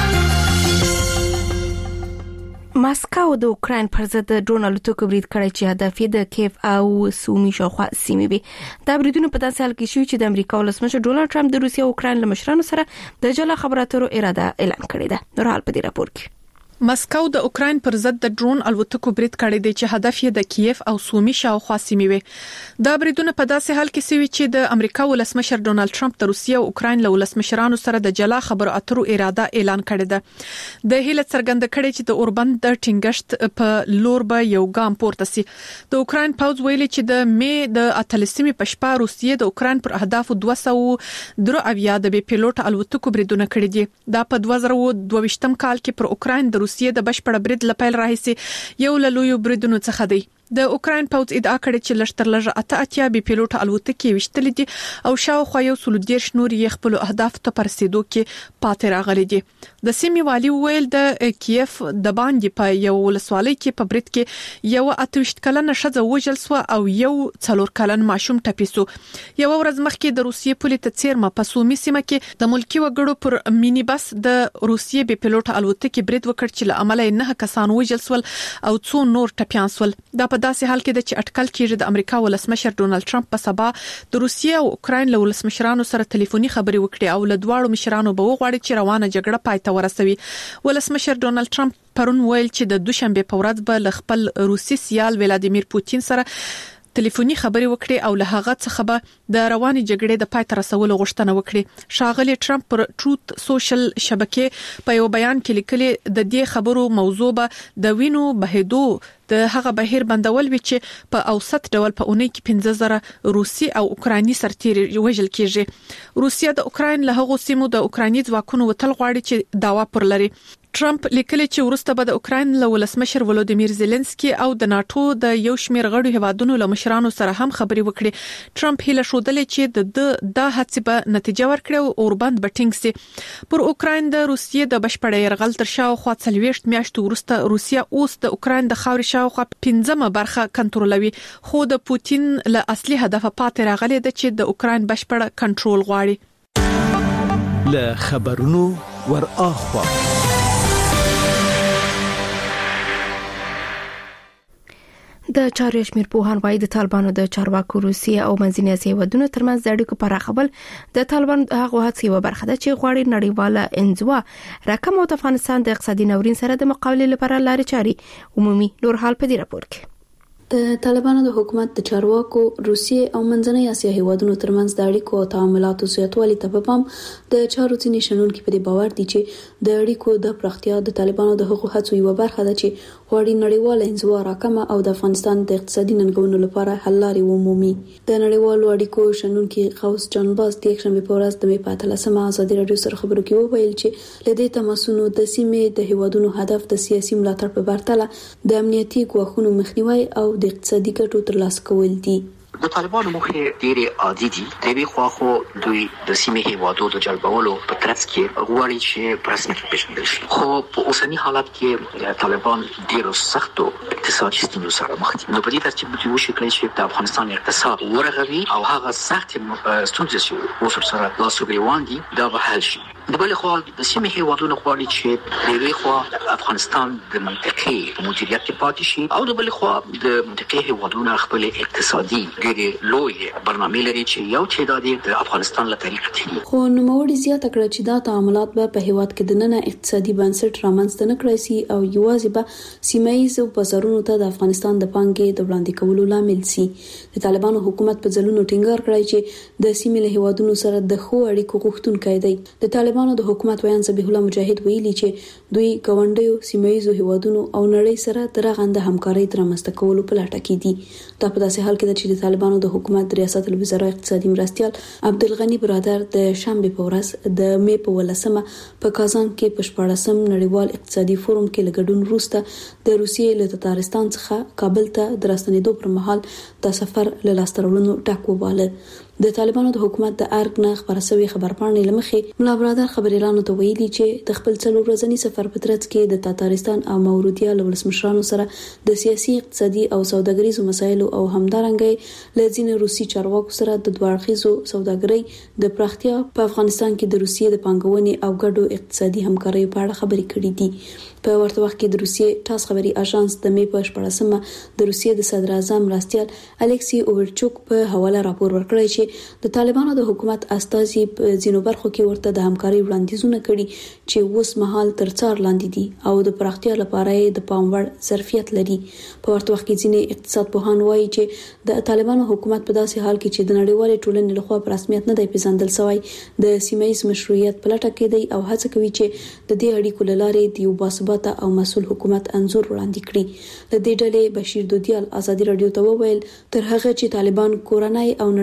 ماسکو د اوکرين پر ضد د ډرون الوتکو برید کړی چې هدف یې د کیف او سومي شاوخوا سیمې وي. دا بریدونه په داسې حال کې شوي چې د امریکا ولسمشر ډونالد ټرمپ د روسیې او اوکرين له مشرانو سره د جلا خبرو اترو اراده اعلان کړې ده. نور حال په دې راپور کې ماسکو د اوکرين پر ضد د ډرون الوتکو برید کړی دی چې هدف یې د کیف او سومي شاوخوا سیمې وي. دا بریدونه په داسې حال کې شوي چې د امریکا ولسمشر ډونالد ټرمپ د روسیې او اوکرين له ولسمشرانو سره د جلا خبرو اترو اراده اعلان کړی ده. د هیله څرګنده کړې چې د اوربند د ټینګشت په لور به یو ګام پورته سي. د اوکرين پوز ویلي چې د مې د اتلسمې په شپه روسیې د اوکرين پر اهداف دوه سوه درې اویا د بي پیلوټ الوتکو بریدونه کړی دي. دا په دوه زره دوه ویشتم کال کې پر اوکرين د روسیې د بشپړ برید لپاره راهیسي یو له لوی بریدونو څخه دی. د اوکرين پوځ ادعا کړې چې لشتر لږه اته اتیا بي پیلوټ الوتکې وشتل دي او شاوخوا یو سل دیرش نور یې خپل اهداف ته پرسیدو کې پاتې راغلي دي. د سیمې والي ویل د کیف د باندې په یو ولسوالۍ کې په برید کې یو اتوشت کلنه ښځه وژل شو او یو څلور کلن ماشوم ټپي شو. یو ورځ مخکې د روسیې پولیس تڅیرمه په سومي سیمه کې د ملکی وګړو پر مینی بس د روسیې بي پیلوټ الوتکې برید وکړ چې له عمله نه کسان وژل شول او څو نور ټپيان شول. دا په داسې حال کې د چې اټکل کېږي د امریکا ولسمشر ډونالد ټرمپ په سبا د روسیې او اوکرين له ولسمشرانو سره ټلیفوني خبرې وکړي او له دواړو مشرانو به وغواړي چې روانه جګړه پای ته ورسوي. ولسمشر ډونالد ټرمپ پرون ویل چې د دوشنبه په ورځ به له خپل روسي سیال ولادیمیر پوتین سره ټلیفوني خبرې وکړي او له هغه څخه به د رواني جګړې د پای ته رسولو غوښتنه وکړي. شاغلي ټرمپ پر ټروت سوشل شبکې په یو بیان کې لیکلي د دې خبرو موضوع به د وینو بهیدو د هغه بهیر بندول وی چې په اوسط ډول په اونۍ کې پنځه زره روسي او اوکراني سرتیر وژل کېږي. روسیا د اوکرين له هغو سیمو د اوکراني ځواکونو وتل غواړي چې داوا پر لري. ټرمپ لیکلی چې ورسته به د اوکرين له ولسمشر ولودیمیر زيلنسکي او د ناتو د یو شمېر غړو هیوادونو له مشرانو سره هم خبرې وکړي. ټرمپ هیله شودلې چې د د هڅې به نتیجه ورکړي او اوربند بټینګ سي. پر اوکرين د روسیې د بشپړ يرغل تر شاو خوا څلويشت میاشتو ورسته روسیا اوس د اوکرين د خاورې شاوخوا پنځمه برخه کنټرولوي، خو د پوتین له اصلي هدف پاتې راغلي د چې د اوکرين بشپړ کنټرول غواړي. له خبرونو ور اخوا د چارواکو شمیر پوهان وايي د طالبانو د چارواکو روسیه او منځنۍ اسیا ودونو ترمنځ د اړیکو پراخول د طالبان هغه هڅې یو برخه ده چې غواړي نړیواله انزوا رقم او د افغانستان د اقتصادي ناورین سره د مقابله لپاره لارې چاري عمومي نور حال په دې راپور کې. د طالبانو د حکومت د چارواکو روسیې او منځنۍ اسیا هیوادونو ترمنځ د اړیکو او تعاملاتو زیاتوالي ته په پام د چارو ځینې شنونکو په دې باور دي چې د اړیکو د پراختیا د طالبانو د حقوقو هڅو یو برخه ده چې غواړي نړیواله انزوا راکمه او د افغانستان د اقتصادي ننګونو لپاره حل لارې ومومي. د نړیوالو اړیکو شنونکو غوث جان باز د یکشنبه په ورځ د می په اتلسمه ازادي رادیو سره خبرو کې وویل چې لدې تماسونو د سیمې د هیوادونو هدف د سیاسي ملاتړ په برتله د امنیتي ګواښونو مخنیوي او د اقتصادي ګټو ترلاسه کول دي. د طالبانو مخه ډېرې عادي دي. د وی خو خو دوی د سیمې هیوادو د جلبولو په ترڅ کې غواړي چې په رسمیت پیژندل شي. خو په اوسني حالت کې طالبان ډېر سختو اقتصادي ستونزو سره مخ دي. نو په دې ترتیب کې وشي کړي چې د افغانستان اقتصاد ورغوي او هغه سخت ستونزې چې اوس سره لاسو ګریوان دي دا به حل شي. د بل خو د سیمې هیوادونو غواړي چې د وی خو افغانستان د منطقې مدیریت کې پاتې شي او د بل خو د منطقې هیوادونو خپل اقتصادي ډېر لوی برنامه لري چې یو چې د افغانستان له طریقې دي. خو نوموړي زیاته کړه چې دا تعاملات به په هیواد کې د نن اقتصادي بنسټ رامنځته نه کړی سي او یوازې به سیمایي بازارونو ته د افغانستان د پانګې د وړاندې کولو لامل سي. د طالبانو حکومت په ځلونو ټینګار کړی چې د سیمې له هیوادونو سره د خو اړیکو غوښتونکي دی. د طالبانو د حکومت ویان ذبیح الله مجاهد ویلي چې دوی ګاونډیو سیمایي هیوادونو او نړۍ سره ترغنده همکاري ترمنځ کولو په لټه کې دي. دا په داسې حال کې چې د طالبانو د حکومت ریاست الوزرا اقتصادي مرستيال عبدالغنی برادر د شنبه په ورځ د می په ولسمه په کازان کې په شپږم نړیوال اقتصادي فورم کې لګډون وروسته د روسیې له تتارستان څخه کابل ته درستنېدو پر مهال د سفر له لاسترولونو ټاکو باله. د طالبانو د حکومت د ارګ نه خبرسوي خبرپاڼې لمخې ملا برادر خبريالانو ته ویلي چې د خپل څلور ورځنی سفر په ترڅ کې د تاتارستان او مورودیا له ولسمشرانو سره د سیاسي اقتصادي او سوداګریزو مسایلو او همدارنګه لزین روسي چارواکو سره د دوړخیزو سوداګرۍ د پراختیا په افغانستان کې د روسیې د پانګونې او ګډو اقتصادي همکارۍ په اړه خبرې کړې دي. په ورته وخت کې د روسیې ټاس خبري اژانس د می په شپږمه د روسیې د صدر اعظم مرستيال الکسی اوورچوک په حواله راپور ورکړی چې د طالبانو د حکومت استازي په ځینو برخو کې ورته د همکارۍ وړاندیزونه کړي چې اوس مهال تر څار لاندې دي او د پراختیا لپاره د پاموړ ظرفیت لري. په ورته وخت کې ځینې اقتصاد پوهان وایي چې د طالبانو حکومت په داسې حال کې چې د نړیوالې ټولنې لخوا په رسمیت نه دی پیژندل شوی د سیمایي مشروعیت په لټه کې دی او هڅه کوي چې د دې اړیکو لاره د یو باثباته او مسؤل حکومت انزور وړاندې کړي. د دې ډلې بشیر دودیال ازادي رادیو ته وویل تر هغه چې طالبان کورنۍ او نړیوال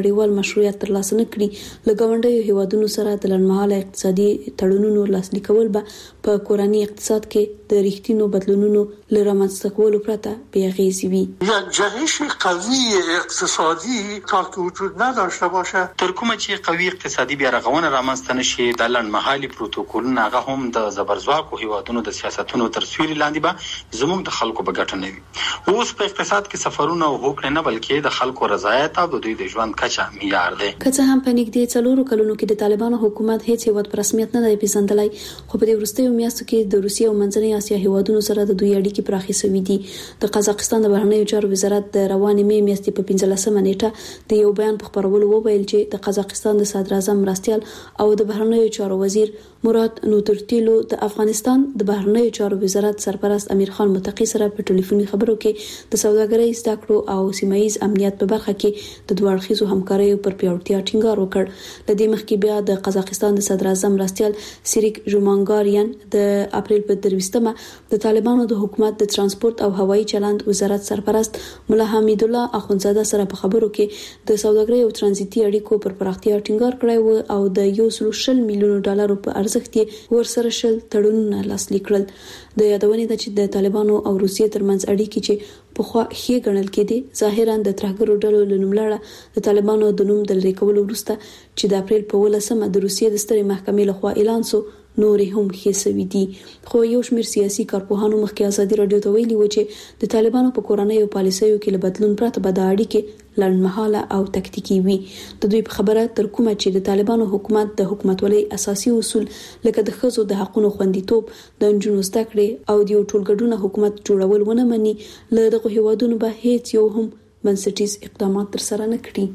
مشروعیت ترلاسه نه کړي لګاونډي هیوادونو سره د لړمحاله اقتصادي تړونونو لاسلیک کول به په کورنی اقتصاد کې د ریښتینو بدلونونو لرامنځته کولو پرته بې اغیزې وي. یک جهش قوی اقتصادی تا که وجود نداشته باشه تر کومه چې قوي اقتصادي بیا رغونه رامنځته نشي د لړمحالي پروتوکولونه هغه هم د زبرځواکو هیوادونو د سیاستونو تر سیوري لاندې به زموږ د خلکو په ګټه نه وي. اوس په اقتصاد کې سفرونه او هوکړې نه بلکې د خلکو رضایت او د دوی د ژوند کچه معیار دی. که څه هم په نږدې څلورو کلونو کې د طالبانو حکومت هیڅ هیواد په رسمیت نه دی پیژندلی خو په دې وروستیو میاشتو کې د روسیې او منځنۍ اسیا هیوادونو سره د دوی اړیکې پراخې شوې دي. د قزاقستان د بهرنیو چارو وزارت د روانې مې میاشتې په پنځلسمه نیټه د یو بیان په خبرولو وویل چې د قزاقستان د صدر اعظم مرستیال او د بهرنیو چارو وزیر مراد نوترتیلو د افغانستان د بهرنیو چارو وزارت سرپرست امیر خان متقی سره په ټلیفوني خبرو کې د سوداګرۍ زده کړو او سیمایي امنیت په برخه کې د دوه اړخیزو همکاریو پر پیاوړتیا ټینګار وکړ. د دې مخکې بیا د قزاقستان د صدر اعظم مرستیال سیریک جومانګاریان د اپریل په درويشتمه د طالبانو د حکومت د ترانسپورت او هوایي چلند وزارت سرپرست مولا حمید الله اخونزاده سره په خبرو کې د سوداګرۍ او ترانزیتي اړیکو پر پراختیا ټینګار کړی او د یو سل شل میلیون ډالرو په ارزښت یې ورسره شل تړونونه لاسلیک کړل. د یادونې د چې د طالبانو او روسیې ترمنځ اړیکې چې په خوا ښه ګڼل کېدي ظاهرا د ترهګرو ډلو لنوملړه د طالبانو د نوم د لرې کولو وروسته چې د اپریل په ولسمه د روسیې د سترې محکمې لخوا اعلان شو نورې هم ښه سوي دي. خو یو شمېر سیاسي کارپوهانو مخکې ازادي رادیو ته ویلي و چې د طالبانو په کورنیو پالیسیو کې له بدلون پرته به د اړیکې لنډمهاله او تکتیکي وي. د دوی په خبره تر کومه چې د طالبانو حکومت د حکومتولۍ اساسي اصول لکه د ښځو د حقوقو خوندیتوب د نجونو زده کړې او د یو ټولګډونه حکومت جوړول ونه مني له دغه هیوادونو به هیڅ یو هم بنسټیز اقدامات ترسره نه کړي.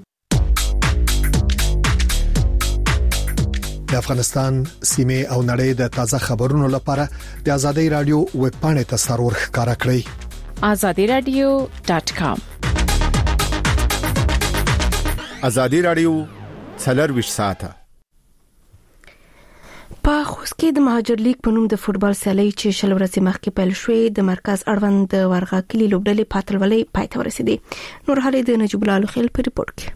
د افغانستان سیمه او نړۍ د تازه خبرونو لپاره د آزادۍ رادیو ویب پاڼې ته سرور ښکارا کړئ آزادی رادیو ډاٹ کام. آزادی رادیو څلور ساعته په خوست کې د مهاجر لیگ په نوم د فوتبال سیالي چې شل ورځې مخکې پیل شوې د مرکز اړوند د ورغا کلی لوبډلې پاتلولې پای ته ورسېدې. نور حالې د نجیب الله خیل په ریپورت کې.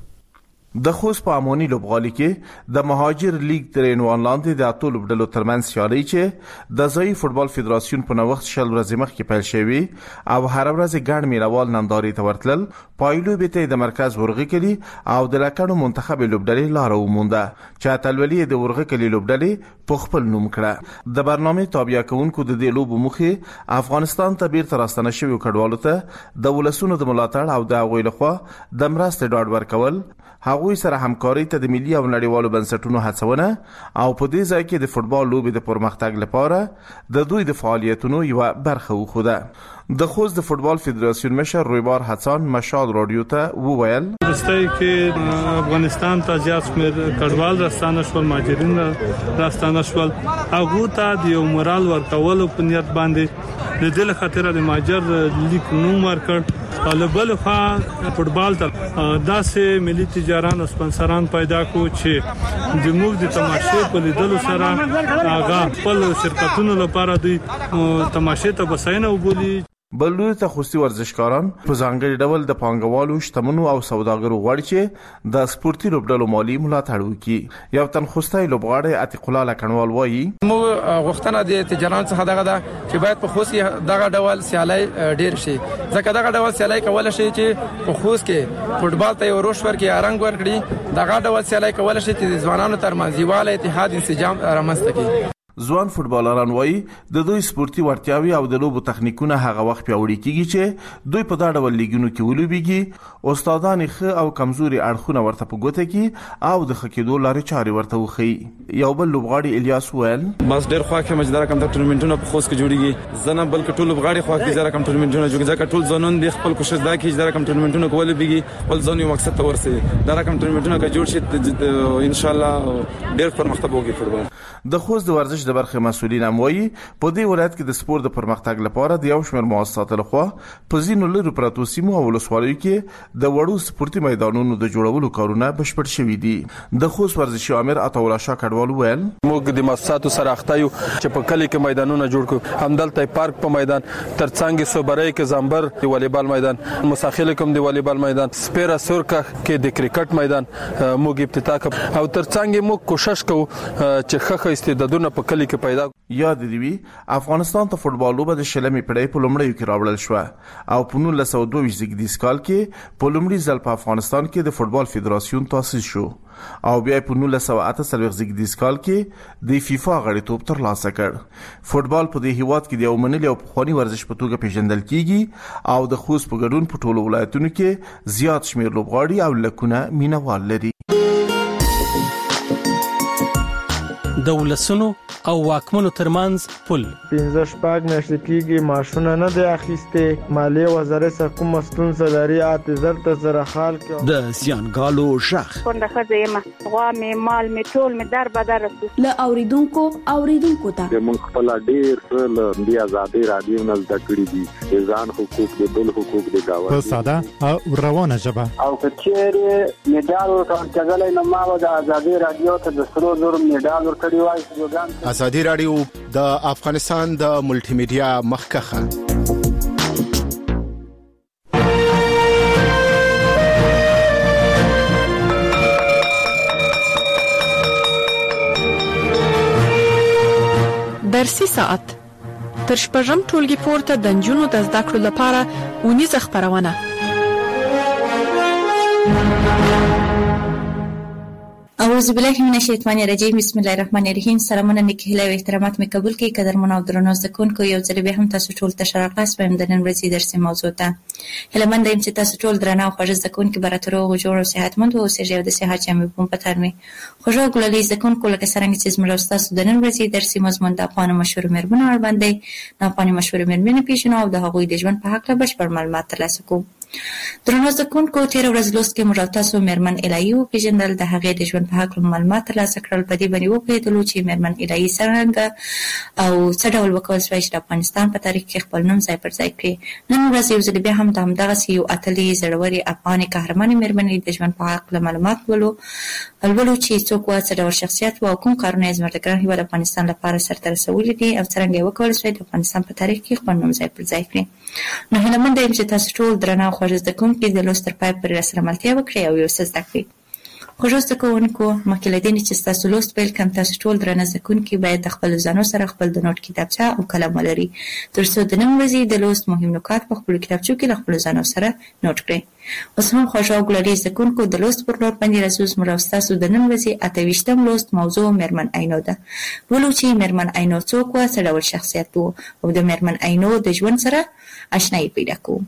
د خوست په امونی لوبغالي کې د مهاجر لیگ تر عنوان لاندې د اتو لوبډلو ترمنځ سیالي چې د ځای فوتبال فدراسیون په نوښت شل ورځې مخکې پیل شوی او هر ورځ ګڼ مینوال ننداري ته ورتلل. پایلو به ته د مرکز ورغه کلی او د لکړو منتخب لوبډلې لار ومونده چې اتلولي د ورغه کلی لوبډلې په خپل نوم کړه. د برنامه تابع کوونکو د دې لوب مخه افغانستان ته بیرته راستنه شوی کډوالو ته د ولسونو د ملاتړ او د غوښ لخوا د مرستې ډاډ ورکول هغوی سره همکاري ته د ملي او نړیوالو بنسټونو هڅونه او په دې ځای کې د فوتبال لوبې د پرمختګ لپاره د دوی د فعالیتونو یو برخه وخوده. د خوست د فوتبال فدراسیون مشر رویبار حسن مشال رادیو ته وویل ورستای کې افغانستان ته زیات شمیر کډوال راستانه شول مهاجرین راستانه شول هغه ته د یو مورال ورکول په نیت باندې د دې خاطر د مهاجر لیگ نوم ورکړ او بل خوا فوتبال ته داسې ملي تجاران او سپانسران پیدا کو چې د موږ د تماشې په لیدلو سره هغه خپل شرکتونو لپاره دوی تماشې ته بساینه وبولي. بلوی ته خوستي ورزشکاران په ځانګړي ډول د پانګوالو شتمنو او سوداګرو غواړي چې د سپورتي لوبډلو مالی ملاتړ وکړي. یو تن خوستي لوبغاړي عتیق الله لکنوال وایي موږ غوښتنه د تجاران څخه دغه ده چې باید په خوست کې دغه ډول سیالي ډیر شي ځکه دغه ډول سیالي کول شي چې په خوست کې فوتبال ته یو روش ورکړي رنګ ورکړي دغه ډول سیالي کول شي چې ځوانانو ترمنځ یووالی اتحاد انسجام رامنځته کړي. ځوان فوتبالران وایي د دوی سپورتي ورتیاوي او د لوبو تخنیکونه هغه وخت پیاوړي کیږي چې دوی په دا ډول لیګونو کې ولوبېږي استادان ښه او کمزوري اړخونه ورته په ګوته کې او د خکېدو لارې چارې ورته وخی. یو بل لوبغاړي الیاس ویل بس ډېر خو کې مجدار کم ټورنمنټونه په خوست کې جوړیږي زنه بلکې ټول لوبغاړي خو کې زره کم ټورنمنټونه جوړیږي ځکه ټول ځانون د خپل کوشش دا کې زره کم ټورنمنټونه کول بيږي خپل ځان یو مقصد ته ورسېږي دا رقم ټورنمنټونه کې جوړ شي ان شاء الله ډېر پرمختګ وکړي فوتبال. د خوست د ورزش د برخې مسؤلین هم وایي په دې ولایت کې د سپورت د پرمختګ لپاره د یو شمېر مؤسساتو لخوا په ځینو لرو پراتو سیمو او ولسوالیو کې د وړو سپورتي میدانونو د جوړولو کارونه بشپړ شوي دي. د خوست ورزشي امیر عطاالله شاه کډوال ویل موږ د مؤسساتو سره اخته یو چې په کلی کې میدانونه جوړ کړو. همدلته پارک په میدان ترڅنګ صوبرای کې زمبر د والیبال میدان، مساخیل کوم د والیبال میدان، سپیرا سورکا کې د کرکټ میدان موږ افتتاح کړ او ترڅنګ موږ کوشش کوو چې خخه استعدادونه په کلی کې پیدا. یاد دی وی افغانستان ته فوټبال لوبه د شلمې پړې په لومړیو کې راوړل شو او په نولس سوه دوه ویشت زیږدیز کال کې په لومړي ځل په افغانستان کې د فوټبال فدراسیون تاسیس شو او بیا په نولس سوه اته څلوېښت زیږدیز کال کې د فیفا غړیتوب ترلاسه کړ. فوټبال په دې هیواد کې د یو منلي او پخواني ورزش په توګه پیژندل کیږي او د خوست په ګډون په ټولو ولایتونو کې زیات شمېر لوبغاړي او لکونه مینوال لري. د ولسونو او واکمنو ترمنځ پل پنځه شپږ میاشتې کېږي ماشونه نه دی اخیستې. مالیې وزارت څخه کومه ستونزه لري اته زر ته زره خال کې د زیانګالو ژغ کونډه ښځه یم، غوا مې مال مې ټول مې در بدر رسو له اوریدونکو اوریدونکو ته موږ خپل ډېر څه له دې ازادي رادیو نه زده کړي دي، د ځان حقوق د بل حقوق د گاوند په ساده او روانه ژبه. او کچېره میډال ورکړل کېدلای نو ما د ازادي رادیو ته د سرو زر میډال ورکړی وای. ازادي رادیو د افغانستان د ملټي میډیا مخکخه درسي ساعت تر شپږم ټولګي پورته د نجونو د زده کړو لپاره ونیزه خبرونه. اعوذ بالله من الشیطان الرجیم، بسم الله الرحمن الرحیم. سلامونه نیکی هیله او احترامات مې قبول کړئ. قدرمن او درنو زده کوونکو، یو ځل بیا هم تاسو ټول ته ښه راغلاست په د نن ورځې درسي موضوع ته. هیله مند یم چې تاسو ټول درنه او خوږ زده کوونکي به راته روغ جوړ او صحتمند واوسئ او د صحت جامې په پټان وي. خوږ ګلالي زده کوونکو، لکه څرنګه چې زموږ او تاسو د نن ورځې درسي مضمون د افغان مشهور مېرمنو اړوند دی، د افغان مشهور مېرمنې پیژنو او د هغوی د ژوند په هکله بشپړ معلومات ترلاسه کوو. درنو زده کوونکو، تېره ورځ لوست کې موږ او تاسو مېرمن الهي وپېژندل، د هغې د ژوند په هکله معلومات ترلاسه کړل. په دې باندې وپوهېدلو چې مېرمن الهي څرنګه او څه ډول وکول شوی چې د افغانستان په تاریخ کې خپل نوم ځای پر ځای کړي. نن ورځ یو ځل بیا هم د همدغسې یو اتلې زړورې افغانې قهرمانې مېرمنې د ژوند په هکله معلومات لولو لولو چې څوک وه، څه ډول شخصیت وه او کوم کارونه یې زموږ د ګران هېواد افغانستان لپاره سرته رسولي دي او څرنګه یې وکول شوی د افغانستان په تاریخ کې خپل نوم ځای پر ځای کړي. نو هیله منده یم چې تاسو ټول درنه او خوږ زده کوونکي د لوست تر پای پورې راسره ملتیا وکړئ او یو څه زده کړئ. خوږو زده کوونکو، مخکې له دې نه چې ستاسو لوست پیل کړم، تاسو ټول درنه زده کوونکي باید د خپلو ځانو سره خپل د نوټ کتابچه او قلم ولري، تر څو د نن ورځې د لوست مهم نکات په خپلو کتابچو کې له خپلو ځانو سره نوټ کړئ. اوس هم خوږو او ګلالي زده کوونکو، د لوست پر لور باندې راځو. زموږ او ستاسو د نن ورځې اته ویشتم لوست موضوع مېرمن عینو ده. ولو چې مېرمن عینو څوک وه، څه ډول شخصیت و او د مېرمن عینو د ژوند سره اشنایي پیدا کوو.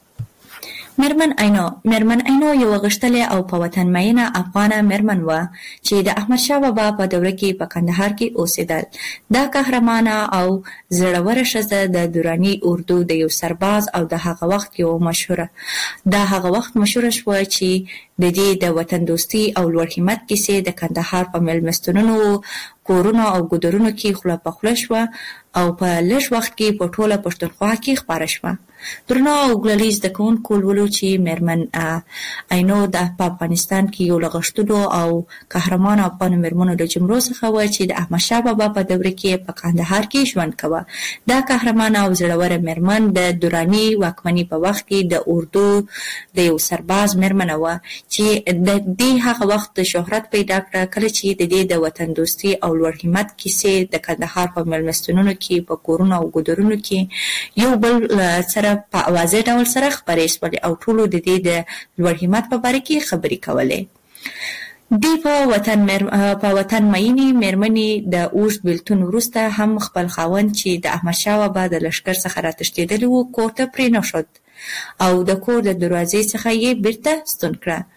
مېرمن عینو مېرمن عینو یوه غښتلې او په وطن مینه افغانه مېرمن وه چې د احمدشاه بابا په دوره کې په کندهار کې اوسېدل. دا قهرمانه او زړوره ښځه د دراني اردو د یو سرباز او د هغه وخت یو مشهوره دا هغه وخت مشهوره شوه چې د دې د وطن دوستي او لوړ همت کیسې د کندهار په مېلمستونونو، کورونو او ګودرونو کې خوله په خوله شوه او په لږ وخت کې په ټوله پښتونخوا کې خپاره شوه. درنو او ګلالي زده کوونکو، لولو چې مېرمن عینو د په افغانستان کې یو له غښتلو او قهرمانو افغانو مېرمنو له جملو څخه وه چې د احمدشاه بابا په دوره کې په کندهار کې ژوند کوه. دا قهرمانه او زړوره مېرمن د دراني واکمنۍ په وخت کې د اردو د یو سرباز مېرمنه وه چې د دې هغه وخت شهرت پیدا کړه کله چې د دې د وطن دوستي او لوړ همت کیسې د کندهار په مېلمستونونو کې، په کورونو او ګودرونو کې یو بل سره په اوازې ډول سره خپرې شولې او ټولو د دې د لوړ همت په باره کې خبرې کولې. دی په وطن مر... په وطن مینې مېرمنې د اوږد بېلتون وروسته هم خپل خاوند چې د احمدشاه بابا د لښکر څخه راتښتېدلی و کور ته پرېنښود او د کور د دروازې څخه یې بیرته ستون کړه.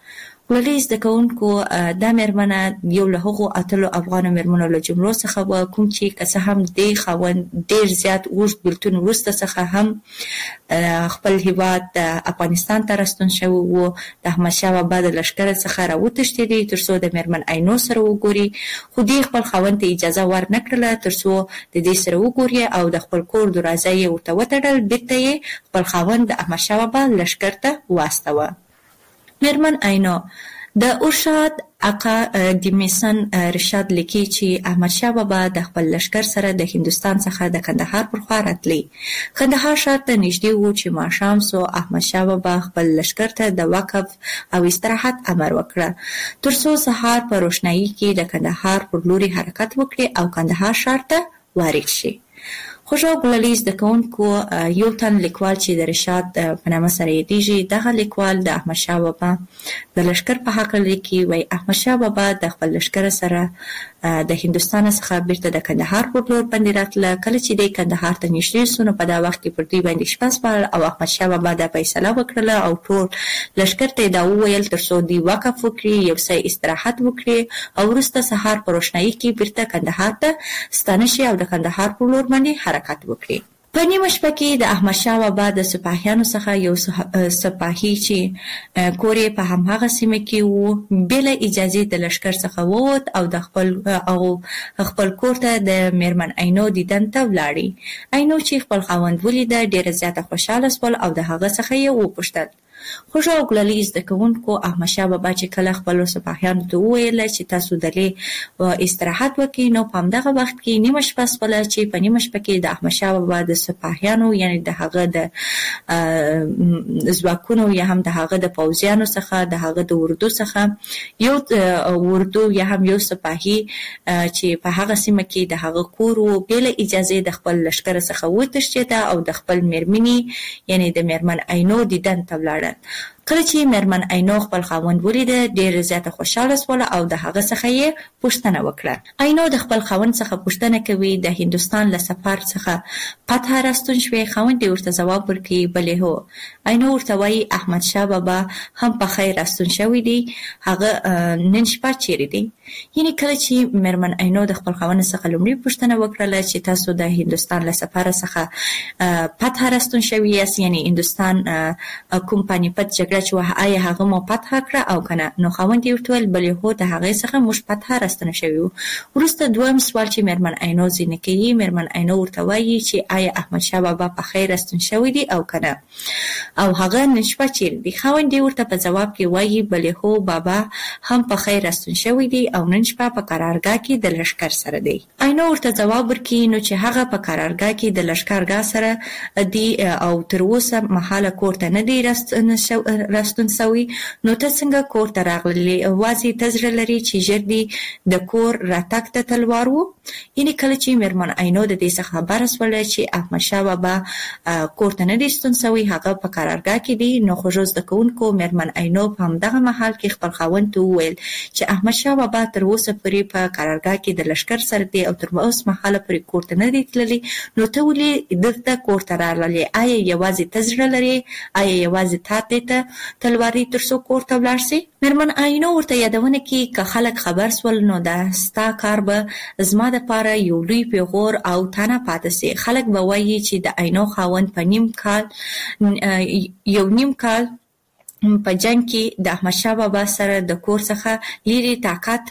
ولې زده کوونکو دا مېرمنه یو له هغو اتلو افغانو مېرمنو له جملو څخه وه کوم چې که څه هم دې خاوند ډېر زیات اوږد بېلتون وروسته څخه هم خپل هېواد د افغانستان ته راستون شوی و، د احمدشاه بابا د لښکر څخه راوتښتېدی تر څو د مېرمن عینو سره وګوري، خو دې خپل خاوند ته اجازه ور نه کړله تر څو د دې سره وګوري او د خپل کور دروازه یې ورته وتړل. بېرته یې خپل خاوند د احمدشاه بابا لښکر ته واستوه. مېرمن عینو د ارشاد آقا ګمیسن رشاد لیکي چې احمدشاه بابا د خپل لښکر سره د هندوستان څخه د کندهار پر خوا راتلی. کندهار ښار ته نږدې و چې ماښام سو احمدشاه بابا خپل لښکر ته د وقف او استراحت امر وکړه تر څو سهار په روشنایي کې د کندهار پر لوري حرکت وکړي او کندهار ښار ته وارد شي. خوشحال ګلالي زده کوونکو یو تن لیکوال چې د رشاد په نامه سره یادېږي، دغه لیکوال د احمدشاه بابا د لښکر په هکله لیکي. وایي احمدشاه بابا د خپل لښکر سره د هندوستان څخه بیرته د کندهار پر لور باندې راتله. کله چې دی کندهار ته نږدې سو نو په دا وخت کې پر دوی باندې شپه سپارل او احمدشاه بابا دا فیصله وکړله او ټول لښکر ته یې دا وویل تر څو دوی وقف وکړي، یو څه استراحت وکړي او وروسته سهار په روشنایي کې بیرته کندهار ته ستانه شي او د کندهار پر لور باندې حرکت وکړي. په نیمه شپه کې د احمدشاه بابا د سپاهیانو څخه یو سپاهي چې کور یې په همهغه سیمه کې و بېله اجازې د لښکر څخه ووت او د خپل او خپل کور ته د مېرمن عینو دیدن ته ولاړی. عینو چې خپل خاوند ولیده ډېره زیاته خوشحاله سول او د هغه څخه یې وپوښتل. خوشحال ګلالي زده کوونکو احمدشاه بابا چې کله خپلو سپاهیانو ته وویله چې تاسو دلې استراحت وکړئ نو په همدغه وخت کې نیمه شپه سوله چې په نیمه شپه کې د احمدشاه بابا د سپاهیانو یعنې د هغه د ځواکونو یا هم د هغه د پوځیانو څخه د هغه د اردو څخه یو اردو یا هم یو سپاهي چې په هغه سیمه کې د هغه کور و بېله اجازې د خپل لښکر څخه وتښتېده او د خپل مېرمنې یعنې د مېرمن عینو دیدن ته ولاړه. کله چې مېرمن عینو خپل خاوند ولیده ډېره زیاته خوشحاله سوله او د هغه څخه یې پوښتنه وکړه. عینو د خپل خاوند څخه پوښتنه کوي د هندوستان له سفر څخه پته راستون شوې؟ خاوند یې ورته ځواب ورکوي بلې هو. عینو ورته وایي احمدشاه بابا هم په خیر راستون شوی دی، هغه نن شپه چیرې دی؟ یعنې کله چې مېرمن عینو د خپل خاوند څخه لومړی پوښتنه وکړله چې تاسو د هندوستان له سفر څخه پته راستون شوي یاست یعنې هندوستان کوم پانیپت جګړه چې وه آیا هغه مو فتح کړه او که نه؟ نو خاوند یې ورته وویل بلې هو د هغې څخه موږ فتح راستانه شوي وو. وروسته دویم سوال چې مېرمن عینو ځینې کوي، مېرمن عینو ورته وایي چې آیا احمدشاه بابا په خیر راستون شوی دی او که نه او هغه نن شپه چیرې دی؟ خاوند یې ورته په ځواب کې وایي بلې هو بابا هم په خیر راستون شوی دی او نن شپه په قرارګاه کې د لښکر سره دی. عینو ورته ځواب ورکوي نو چې هغه په قرارګاه کې د لښکرګاه سره دی او تر اوسه مهاله کور ته نه دی راستون سوی، نو ته څنګه کور ته راغلې؟ یوازې ته زړه لرې چې ژر دې د کور راتګ ته تلوار و؟ یعنې کله چې مېرمن عینو د دې څخه خبره سوله چې احمدشاه بابا کور ته نه دی ستون سوی، هغه په قرارګاه کې دی، نو خوږو زده کوونکو مېرمن عینو په همدغه مهال کې خپل خاوند ته وویل چې احمدشاه بابا تر اوسه پورې په قرارګاه کې د لښکر سره دی او تر اوس مهاله پورې کور ته نه دی تللی، نو ته ولې دلته کور ته راغلې؟ آیا یوازې ته زړه لرې؟ آیا یوازې تا دې ته تلواري تر څو کور ته ولاړ سې؟ مېرمن عینو ورته یادونه کوي که خلک خبر سول نو دا ستا کار به زما دپاره یو لوی پیغور او تانه پاتې سي. خلک به وایي چې د عینو خاوند په نیم کال یو نیم کال په جنگ کې د احمدشاه بابا سره د کور څخه لیرې طاقت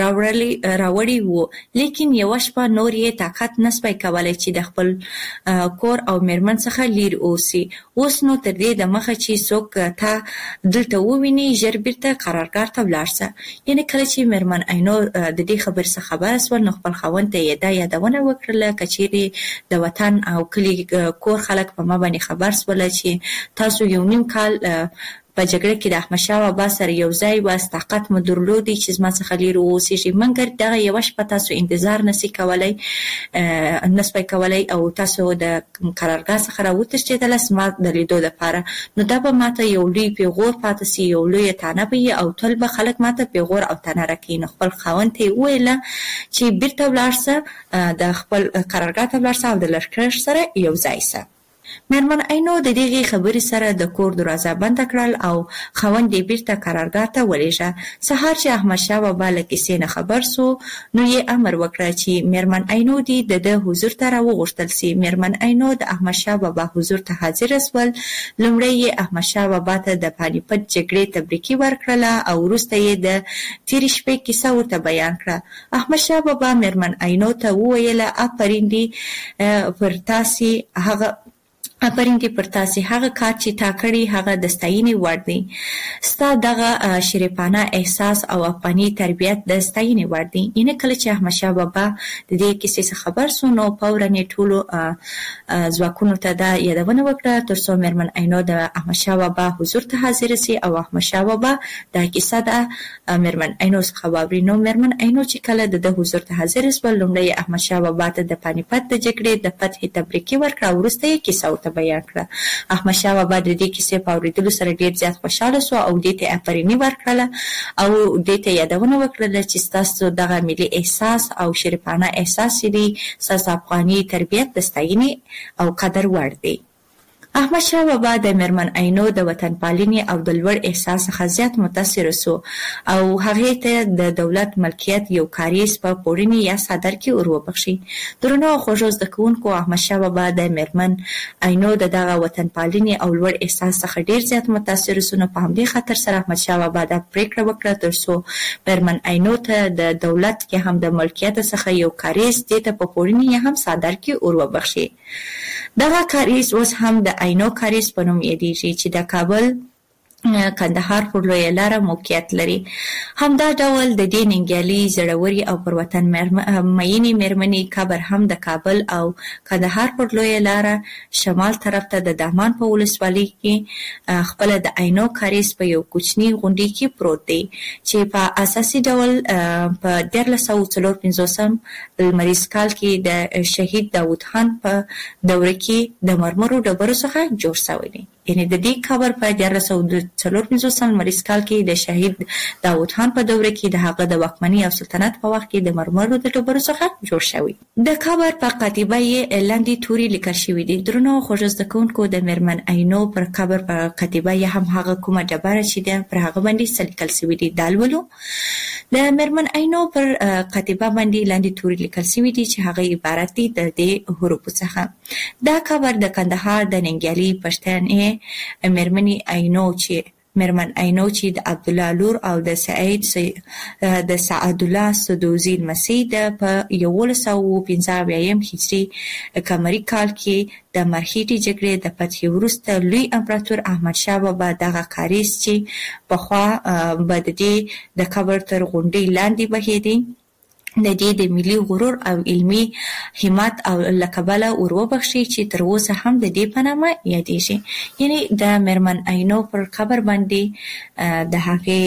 راوړی وو، لیکن یوه شپه نور یې طاقت نسپی کولی چې د خپل کور او مېرمن څخه لیرې اوسي. اوس نو تر دې د مخه چې څوک تا دلته وویني ژر بیرته قرارګاه ته ولاړ سه. یعنې کله چې مېرمن عینو د دې خبرې څخه خبره سول نو خپل خاوند ته یې دا یادونه وکړله که چیرې د وطن او کلي کور خلک په ما باندې خبر سوله چې تاسو یو نیم کال په جګړه کې د احمدشاه بابا سره یو ځای واست، طاقت مو درلودی چې زما څخه لیرې واوسېږئ، مګر دغه یوه شپه تاسو انتظار نسئ کولی نسپی کولی او تاسو د قرارګاه څخه راوتښتېدله زما د لیدو دپاره، نو دا به ماته یو لوی پیغور پاتې سي، یو لویه تانه به وي او تل به خلک ماته پیغور او تانه راکوي. نو خپل خاوند ته یې وویله چې بیرته ولاړ سه، د خپل قرارګاه ته ولاړ سه او د لښکر سره یو ځای سه. مېرمن عینو د دغې خبرې سره د کور دروازه بنده کړل او خاوند یې بیرته قرارګاه ته ولېږه. سهار چې احمدشاه بابا له کیسې نه خبر سو نو یې امر وکړ چې مېرمن عینو دې د ده حضور ته راوغوښتل سي. مېرمن عینو د احمدشاه بابا حضور ته حاضر سول. لومړی یې احمدشاه بابا ته د پانیپت جګړې تبریکي ورکړله او وروسته یې د تېرې شپې کیسه ورته بیان کړه. احمدشاه بابا مېرمن عینو ته وویله آفرین دې پر تاسې هغه آفرین دې پر تاسې هغه کار چې تا کړی هغه د ستاینې وړ دی. ستا دغه شریفانه احساس او افغاني تربیت د ستاینې وړ دی. یعنې کله چې احمدشاه بابا د دې کیسې څخه خبر سو نو فوراً یې ټولو ځواکونو ته دا یادونه وکړه تر څو مېرمن عینو د احمدشاه بابا حضور ته حاضر سي او احمدشاه بابا دا کیسه د مېرمن عینو څخه واوري. نو مېرمن عینو چې کله د ده حضور ته حاضر سول لومړی احمدشاه بابا ته د پانیپت د جګړې د فتح تبریکي ورکړه او وروسته یې کیسه ورته بیان کړه. احمدشاه بابا د دې کیسې په اورېدلو سره ډېر زیات خوشحاله سو او دې ته آفریني ورکړله او دې ته یادونه وکړله چې ستاسو دغه ملي احساس او شریفانه احساس چې دی ستاسو افغاني تربیت د ستاینې او قدر وړ دی. احمدشاه بابا د مېرمن عینو د وطن پالنې او د لوړ احساس څخه زیات متاثر سو او هغې ته د دولت ملکیت یو کاریز په پوړني یا څادر کې ور وبخښي. درنو او خوږو زده کوونکو احمدشاه بابا د مېرمن عینو د دغه وطن پالنې او لوړ احساس څخه ډېر زیات متاثر سو. نو په همدې خاطر سره احمدشاه بابا دا پریکړه وکړه تر څو مېرمن عینو ته د دولت کې هم د ملکیت څخه یو کاریز دې ته په پوړني یا هم څادر کې ور وبخښي. دغه کاریز اوس هم د عینو کاریز په نوم یادیږي چې د کابل کندهار پر لویه لاره موقعیت لري. همدا ډول د دې ننګیالي زړوري او پر وطن مینې مېرمنې قبر هم د کابل او کندهار پر لویه لاره شمال طرف ته د دهمان په ولسوالۍ کې خپله د عینو کاریز په یو کوچني غونډۍ کې پروت دی چې په اساسي ډول په دیارلس سوه څلور پنځوسم لمریز کال کې د شهید داود خان په دوره کې د مرمرو ډبرو څخه جوړ شوی دی. یعنې د دې قبر په دیارلس سوه څلور پنځوسم لمریز کال کې د شهید داود خان په دوره کې د هغه د واکمنۍ او سلطنت په وخت کې د مرمرو د ډبرو څخه جوړ شوی. د قبر په قطیبه یې لاندې توري لیکل شوي دي. درنو خوږو زده کوونکو د مېرمن عینو پر قبر په قطیبه یې هم هغه کومه ډبره چې ده پر هغه باندې څه لیکل شوي دي دا لولو. د مېرمن عینو پر قطیبه باندې لاندې توري لیکل شوي دي چې هغه عبارت دي د دې حروفو څخه. دا قبر د کندهار د ننګیالي پښتنې مېرمنې عینو چې مېرمن عینو چې د عبدالله لور او د سعید د سعدالله سدوزي لمسۍ ده په یولس سوه پنځه اویایم هجري قمري کال کې د مرهټې جګړې د فتحې وروسته لوی امپراتور احمدشاه بابا دغه کاریز چې پخوا به د دې د قبر تر غونډۍ لاندې بهېدی د دې د ملي غرور او علمي همت او له کبله ور وبخښي چې تر اوسه هم د دې په نامه یادېږي. یعنې د مېرمن عینو پر قبر باندې د هغې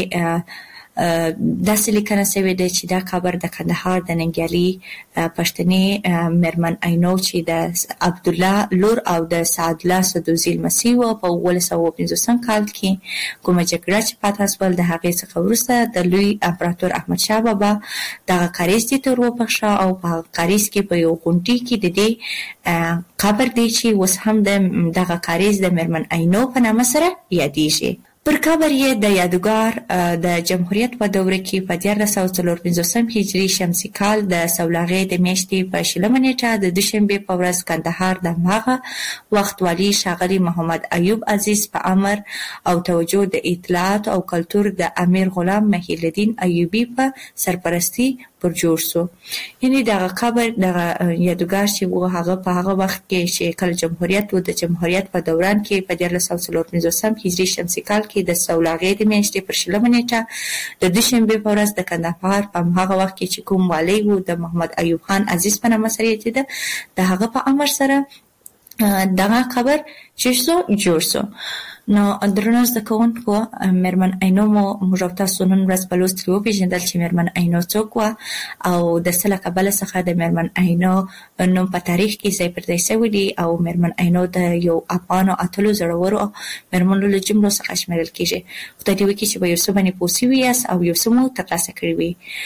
داسې لیکنه شوې ده چې دا قبر د کندهار د ننګیالي پښتنې مېرمن عینو چې د عبدالله لور او د سعدالله سدوزي لمسۍ وه په اوولس سوه پنځوسم کال کې کومه جګړه چې پاتې شول د هغې څخه وروسته د لوی امپراتور احمدشاه بابا دغه کاریز دې ته ور وبخښه او په هغه کاریز کې په یو غونډۍ کې د دې قبر دی چې اوس هم د دغه کاریز د مېرمن عینو په نامه سره یادېږي. پر قبر یې د یادګار د جمهوریت په دوره کې په دیارلس سوه څلور پنځوسم هجري شمسي کال د سولغې د میاشتې په شلمه نیټه د دوشنبې په ورځ کندهار د هماغه وخت والي ښاغلي محمد ایوب عزیز په امر او توجه د اطلاعات او کلتور د امیر غلام محی الدین ایوبي په سرپرستي پر جوړ سو. یعنې دغه قبر دغه یادګار چې و هغه په هغه وخت کې چې کله جمهوریت و د جمهوریت په دوران کې په دیارلس سوه څلور پنځوسم هجري شمسي کال کې د سولغې د میاشتې پر شلمه نیټه د دوشنبې په ورځ د کندهار په هماغه وخت کې چې کوم والی و د محمد ایوب خان عزیز په نامه سره یادېده د هغه په امر سره دغه قبر چې سو جوړ سو. نو درنو زده کوونکو مېرمن عینو مو موږ او تاسو نن ورځ په لوست کې وپېژندل چې مېرمن عینو څوک وه او د څه له کبله څخه د مېرمن عینو نوم په تاریخ کې ځای پر ځای شوی دی او مېرمن عینو د یو افغانو اتلو زړورو مېرمنو له جملو څخه شمېرل کېږي. خدای دې وکړي چې په یو څه باندې پوه سوي یاست او یو څه مو ترلاسه کړي وي.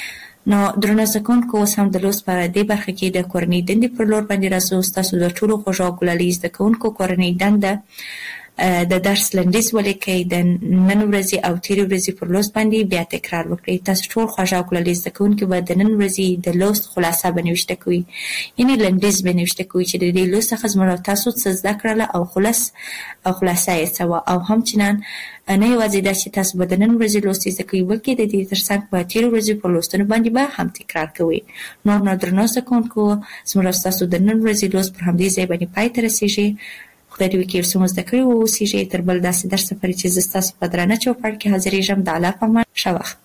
نو درنو زکونکو اوس هم د لوست پر دې برخه کې د کورنۍ دندې پر لور باندې راځو. تاسو د ټولو خوږو کولالي زده کوونکو کورنۍ دنده د درس لنډیز ولیکئ، د نن ورځې او تېرې ورځې پر لوست باندې بیا تکرار وکړئ. تاسو ټول خوږو کولالي زده کوونکي به د نن ورځې د لوست خلاصه بنوشته کوي، یعنی لنډیز بنوشته کوي چې د دې لوست څخه زموږ تاسو څه زده کړل او خلاص او خلاصه یې څه او همچنان نه یوازې دا چې تاسو به د نن ورځې لوست زده کوئ بلکې د دې ترڅنګ په تېرو ورځې پر لوستونو باندې به هم تکرار کوئ. نور نو درنو زده کوونکو زموږ تاسو د نن ورځې لوست پر همدې ځای باندې پای ته رسیږي. خدای دې وکړي چې موږ زده کړي واوسیږي. تر بل داسې درس پورې چې زه ستاسو په درانه چوپړ کې حاضرېږم. د الله په امان، ښه وخت.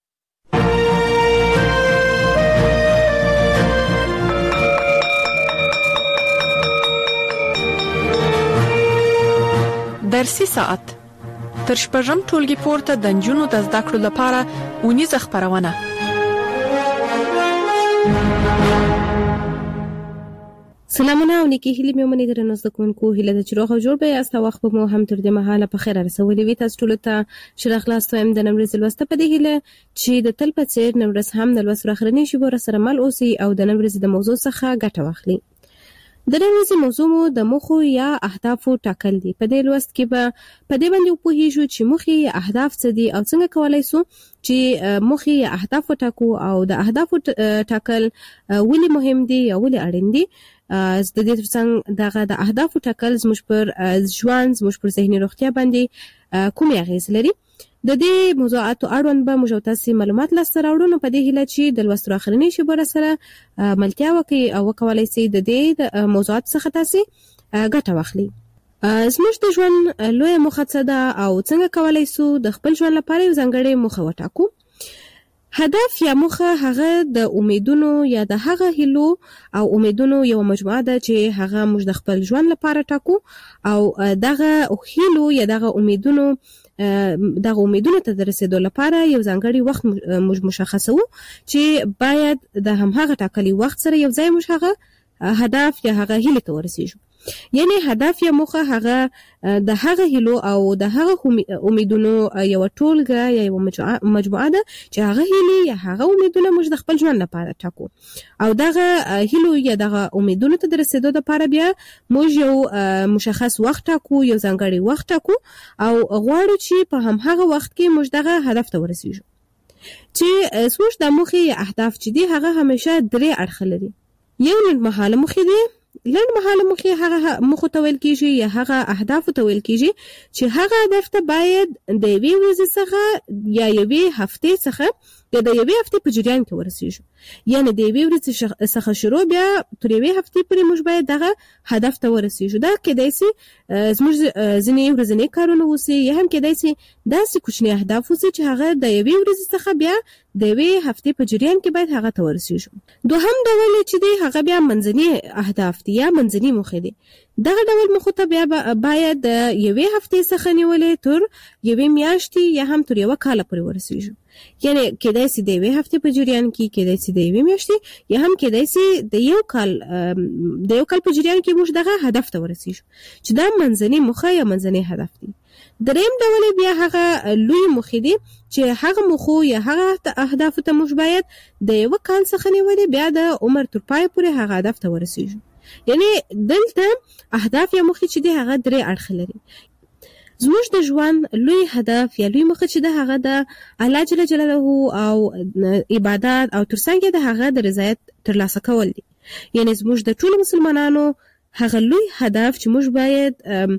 درسي ساعت تر شپږم ټولګي پورته د نجونو د زده کړو لپاره اونیزه خپرونه. سلامونه او نیکی هیلې مې ومنې درنو زده کوونکو، هیله ده چې روغ او جوړ به یاست. وخت به مو هم تر دې مهاله په خیر رسولې وي. تاسو ټولو ته ښه راغلاست وایم د نن ورځې لوسته په دې هیله چې د تل په څېر نن ورځ هم د لوست راخرنۍ شیبو سره مل اوسئ او د نن ورځې د موضوع څخه ګټه واخلئ. د نن ورځې موضوع مو د موخو یا اهدافو ټاکل دي. په دې لوست کې به په دې باندې وپوهیږو چې موخې یا اهداف څه دي او څنګه کولای شو چې موخې یا اهداف وټاکو او د اهدافو ټاکل ولې مهم دي یا ولې اړین دي. د دې ترڅنګ دغه د اهدافو ټاکل زموږ پر ژوند، زموږ پر ذهني روغتیا باندې کوم اغیز لري. د دې موضوعاتو اړوند به موږ تاسو معلومات لاسته راوړو. نو په دې هیله چې د لوست راخرنۍ شیبو سره ملتیا وکړي او وکولای شي د دې موضوعات څخه تاسو ګټه واخلئ. زموږ د ژوند لوی موخه څه ده او څنګه کولای شو د خپل ژوند لپاره یو ځانګړی موخه وټاکو. هدف یا موخه هغه د امیدونو یا د هغه هیلو او امیدونو یو مجموعه ده چې هغه موږ د خپل ژوند لپاره ټاکو او دغه هیلو یا دغه امیدونو دغه امیدونو ته د رسیدو لپاره یو ځانګړی وخت موږ مشخصو چې باید د همغه ټاکلي وخت سره یو ځای موږ هغه هدف یا هغه هیله ته ورسیږو. یعنی هدف یا موخه هغه د هغه هیلو او د هغه امیدونو یو ټولګه یا یو مجموعه ده چې هغه هیلې یا هغه امیدونه موږ د خپل ژوند لپاره ټاکو او دغه هیلو یا دغه امیدونو ته د رسیدو لپاره بیا موږ یو مشخص وخت ټاکو، یو ځانګړی وخت ټاکو او غواړو چې په همغه وخت کې موږ دغه هدف ته ورسیږو. چې زموږ د موخې اهداف چې دي هغه همیشه درې اړخ لري. یو لنډمهاله موخې دي. لنډمهاله موخې هغه موخو ته ویل کېږي یا هغه اهدافو ته ویل کېږي چې هغه هدف ته باید د یوې ورځې څخه یا یوې هفتې څخه یا د یوې هفتې په جریان کې ورسیږو. یعنی د یوې ورځې څخه شروع بیا تر یوې هفتې پورې موږ باید دغه هدف ته ورسیږو. دا کېدای شي زموږ ځینې ورځني کارونه اوسي یا هم کېدای شي داسې کوچني اهداف اوسي چې هغه د یوې ورځې څخه بیا د یوې هفتې په جریان کې باید هغه ته ورسیږو. دوهم ډول چې دی هغه بیا منځني اهداف دي یا منځني موخې دي. دغه ډول موخو ته بیا باید د یوې هفتې څخه نیولې تر یوې میاشتې یا هم تر یوه کاله پورې ورسیږو. یعنی کېدای شي د یوې هفتې په جریان کې، کېدای شي د یوې میاشتې یا هم کېدای شي د یو کال د یو کال په جریان کې موږ دغه هدف ته ورسیږو چې دا منځني موخه یا منځني هدف دی. دریم ډول بیا هغه لوی موخې دي چې هغه موخو یا هغه اهداف ته موږ باید د یو کال څخه نیولې بیا د عمر تر پای پورې هغه هدف ته ورسیږو. یعنی دلته اهداف یا موخې چې دي هغه درې اړخ لري. زموږ د ژوند لوی هدف یا لوی موخه چې ده هغه د الله جل جلاله او عبادت او ترڅنګ د هغه د رضایت ترلاسه کول دي. یعنی زموږ د ټولو مسلمانانو هغه لوی هدف چې موږ باید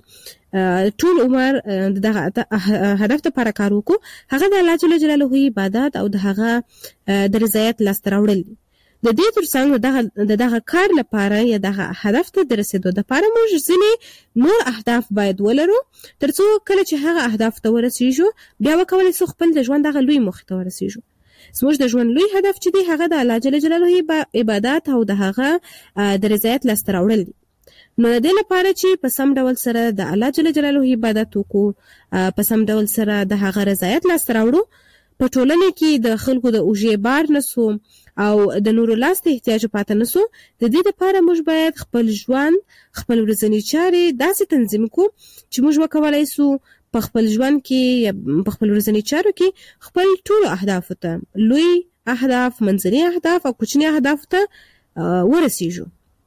ټول عمر دغه هدف ته لپاره کار وکړو هغه د الله جل جلاله عبادت او د هغه د رضایت لاسته راوړل دي. د دې ترڅنګ دغه دغه کار لپاره یا دغه هدف ته د رسیدو لپاره موږ ځینې نور اهداف باید ولرو ترڅو کله چې هغه اهداف ته ورسیږو بیا وکولای شو خپل د ژوند دغه لوی موخې ته ورسیږو. زموږ د ژوند لوی هدف چې دی هغه د الله جل جلاله عبادت او د هغه د رضایت لاسته راوړل دي. نو د دې لپاره چې په سم ډول سره د الله جل جلاله عبادت وکړو، په سم ډول سره د هغه رضایت لاسته راوړو، په ټولنه کې د خلکو د اوږې بار نسو او د نورو لاس ته احتیاج پاتې نسو، د دې لپاره موږ باید خپل ژوند، خپل ورځنی چارې داسې تنظیم کړو چې موږ وکولای شو په خپل ژوند کې یا په خپل ورځنی چارو کې خپل ټول اهداف ته لوی اهداف، منځني اهداف او کوچني اهداف ته ورسیږو.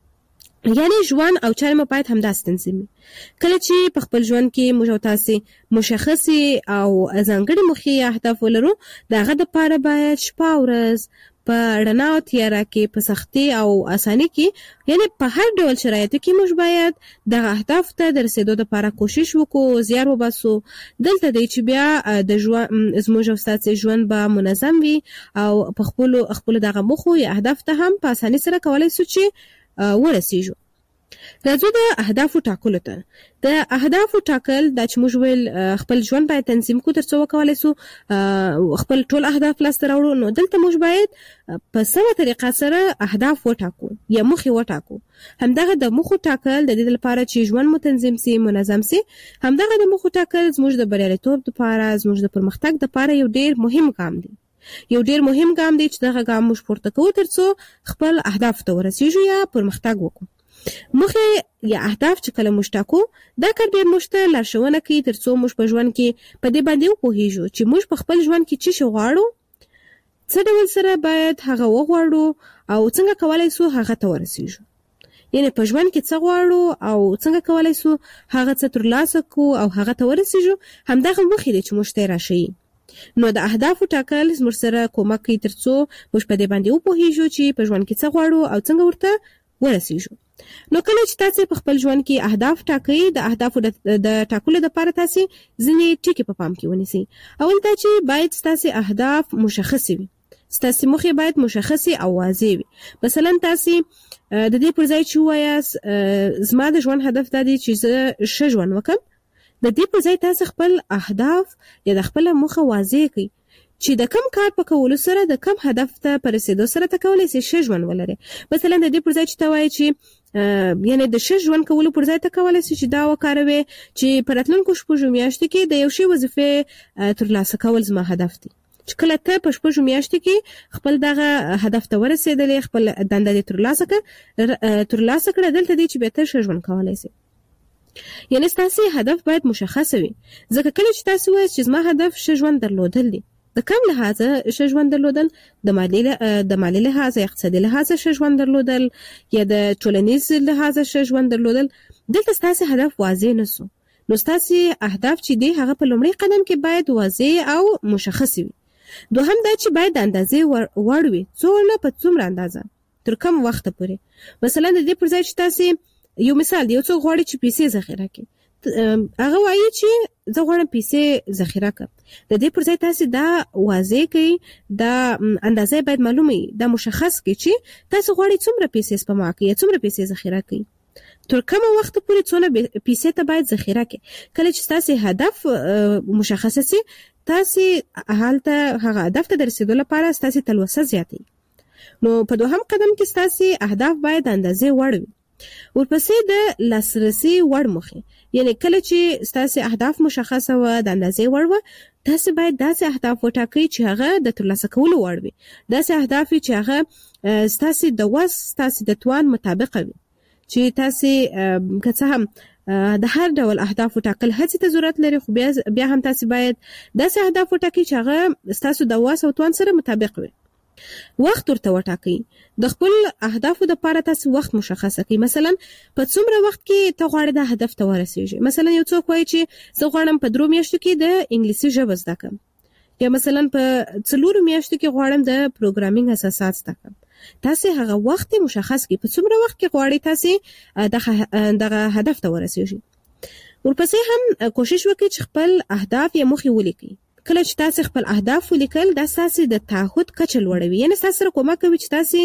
یعنی ژوند او چارې مو باید همداسې تنظیم کله چې په خپل ژوند کې موږ تاسو مشخصي او ځانګړي موخې اهداف ولرو، داغه د پاره باید شپه او ورځ په رڼا او تیاره کې، په سختي او اساني کې، یعنی په هر ډول شرایطو کې موږ باید د اهداف ته د رسیدو لپاره کوشش وکړو، زیار وباسو. دلته دی چې بیا د ژوند زموږ او ستاسو ژوند به منظم وي او په خپل خپل دغه موخو یا اهداف ته هم په اساني سره کولای شو چې ورسیږو. راځو د اهدافو ټاکلو ته. د اهدافو ټاکل د چې موږ ویل خپل ژوند باید تنظیم کو ترڅو وکولای شو خپل ټول اهداف لاسته راوړو. نو دلته موږ باید په سمه طریقه سره اهداف وټاکو یا موخې وټاکو. همدغه د موخو ټاکل د دې لپاره چې ژوند مو تنظیم سي، منظم سي، همدغه د موخو ټاکل زموږ د بریالیتوب لپاره، زموږ د پرمختګ لپاره یو ډیر مهم ګام دی. یو ډیر مهم ګام دی چې دغه ګام موږ پورته کوو ترڅو خپل اهداف ته ورسیږو یا پرمختګ وکړو. موخې یا اهداف چې کله موږ ټاکو، دا کار بیا موږ ته لارښوونه کوي ترڅو موږ په ژوند کې په دې باندې وپوهیږو چې موږ په خپل ژوند کې څه شی غواړو، څه ډول سره باید هغه وغواړو او څنګه کولای شو هغه ته ورسیږو. یعنی په ژوند کې څه غواړو او څنګه کولای شو هغه څه ترلاسه کړو او هغه ته ورسیږو، همدغه موخې دي چې موږ ته راشي. نو د اهدافو ټاکل موږ سره کومک کوي ترڅو موږ په دې باندې وپوهیږو چې په ژوند کې څه غواړو او څنګه ورته ورسیږو. نو کله چې تاسو په خپل ژوند کې اهداف ټاکئ، د اهدافو د ټاکلو لپاره تاسو ځینې ټکي په پام کې ونیسئ. اول دا چې باید تاسو اهداف مشخص وي، تاسو موخې باید مشخصه او واضح وي. مثلا تاسو د دې پر ځای چې وایاست زما د ژوند هدف دا دی چې زه ښه ژوند وکړم، د دې پر ځای تاسو خپل اهداف یا د خپل موخه واضح کړئ چې د کم کار په کولو سره د کم هدف ته پر رسیدو سره تکولای شي ښه ژوند ولري. مثلا د دې پر ځای چې توای چې یعنی د ښه ژوند کولو پر ځای تکولای شي چې دا وکاروي چې پر راتلونکو شپږو میاشتو کې د یو شی وظیفه ترلاسه کول زما هدف دی. چې کله ته په شپږو میاشتو کې خپل دغه هدف ته ورسېدلې، خپل دنده دې ترلاسه کړه ترلاسه کړه دلته دی چې به ته ښه ژوند کولای شي. یعنی تاسو هدف باید مشخص وي. ځکه کله چې تاسو وایئ چې زما هدف ښه ژوند درلودل دی، د کوم لحاظ ښه ژوند درلودل، د مالی د مالی لحاظ، اقتصادي لحاظ ښه ژوند درلودل یا د ټولنیز لحاظ ښه ژوند درلودل، دلته تاسو هدف واضح نسو. نو تاسو اهداف چې دی هغه په لومړي قدم کې باید واضح او مشخص وي. دوهم دا چې باید د اندازې وړ وي، څومره په څومره اندازه تر کوم وخت پورې. مثلا د دې پر ځای چې تاسو یو مثال دی، یو څوک غواړي چې پیسې ذخیره کړي، هغه وایي چې زه غواړم پیسې ذخیره کړم. د دې پر ځای تاسو دا واضح کړئ، دا اندازې باید معلومه وي، دا مشخص کړئ چې تاسو غواړئ څومره پیسې سپما کړئ، څومره پیسې ذخیره کړئ، تر کومه وخت پورې څونه پیسې ته باید ذخیره کړئ. کله چې تاسو هدف مشخص شي، تاسو حالته هغه هدف ته رسیدو لپاره تاسو تلوسه زیاتې. نو په دوهم قدم کې تاسو اهداف باید اندازې وړ وي. ورپسې د لاسرسي وړ موخې، یعنی کله چې تاسو اهداف مشخصه و د اندازې وړ و، تاسو باید داسې اهداف وټاکئ چې هغه د ترلاسه کولو وړ وي، داسې اهداف چې هغه تاسو د وس تاسو د توان مطابق وي، چې تاسو که څه هم د هر ډول اهداف وټاکل هڅې ته ضرورت لري، خو بیا بیا هم تاسو باید داسې اهداف وټاکئ چې هغه تاسو د وس او توان سره مطابق وي. وخت ورته وټاکئ، د خپل اهدافو لپاره تاسو وخت مشخص کړئ. مثلا په څومره وخت کې ته غواړې د هدف ته ورسېږې. مثلا یو څوک وایي چې زه غواړم په درو میاشتو کې د انګلیسي ژبه زده کړم، یا مثلا په څلورو میاشتو کې غواړم د پروګرامینګ اساسات زده کړم. تاسو هغه وخت مشخص کړئ، په څومره وخت کې غواړئ تاسو دغه هدف ته ورسېږئ. ورپسې هم کوشش وکړئ چې خپل اهداف یا موخې ولیکئ. کله چې تاسو خپل اهداف ولیکل، دا تاسو د تعهد کچه لوړوي، یعنی تاسو سره کومک کوي چې تاسو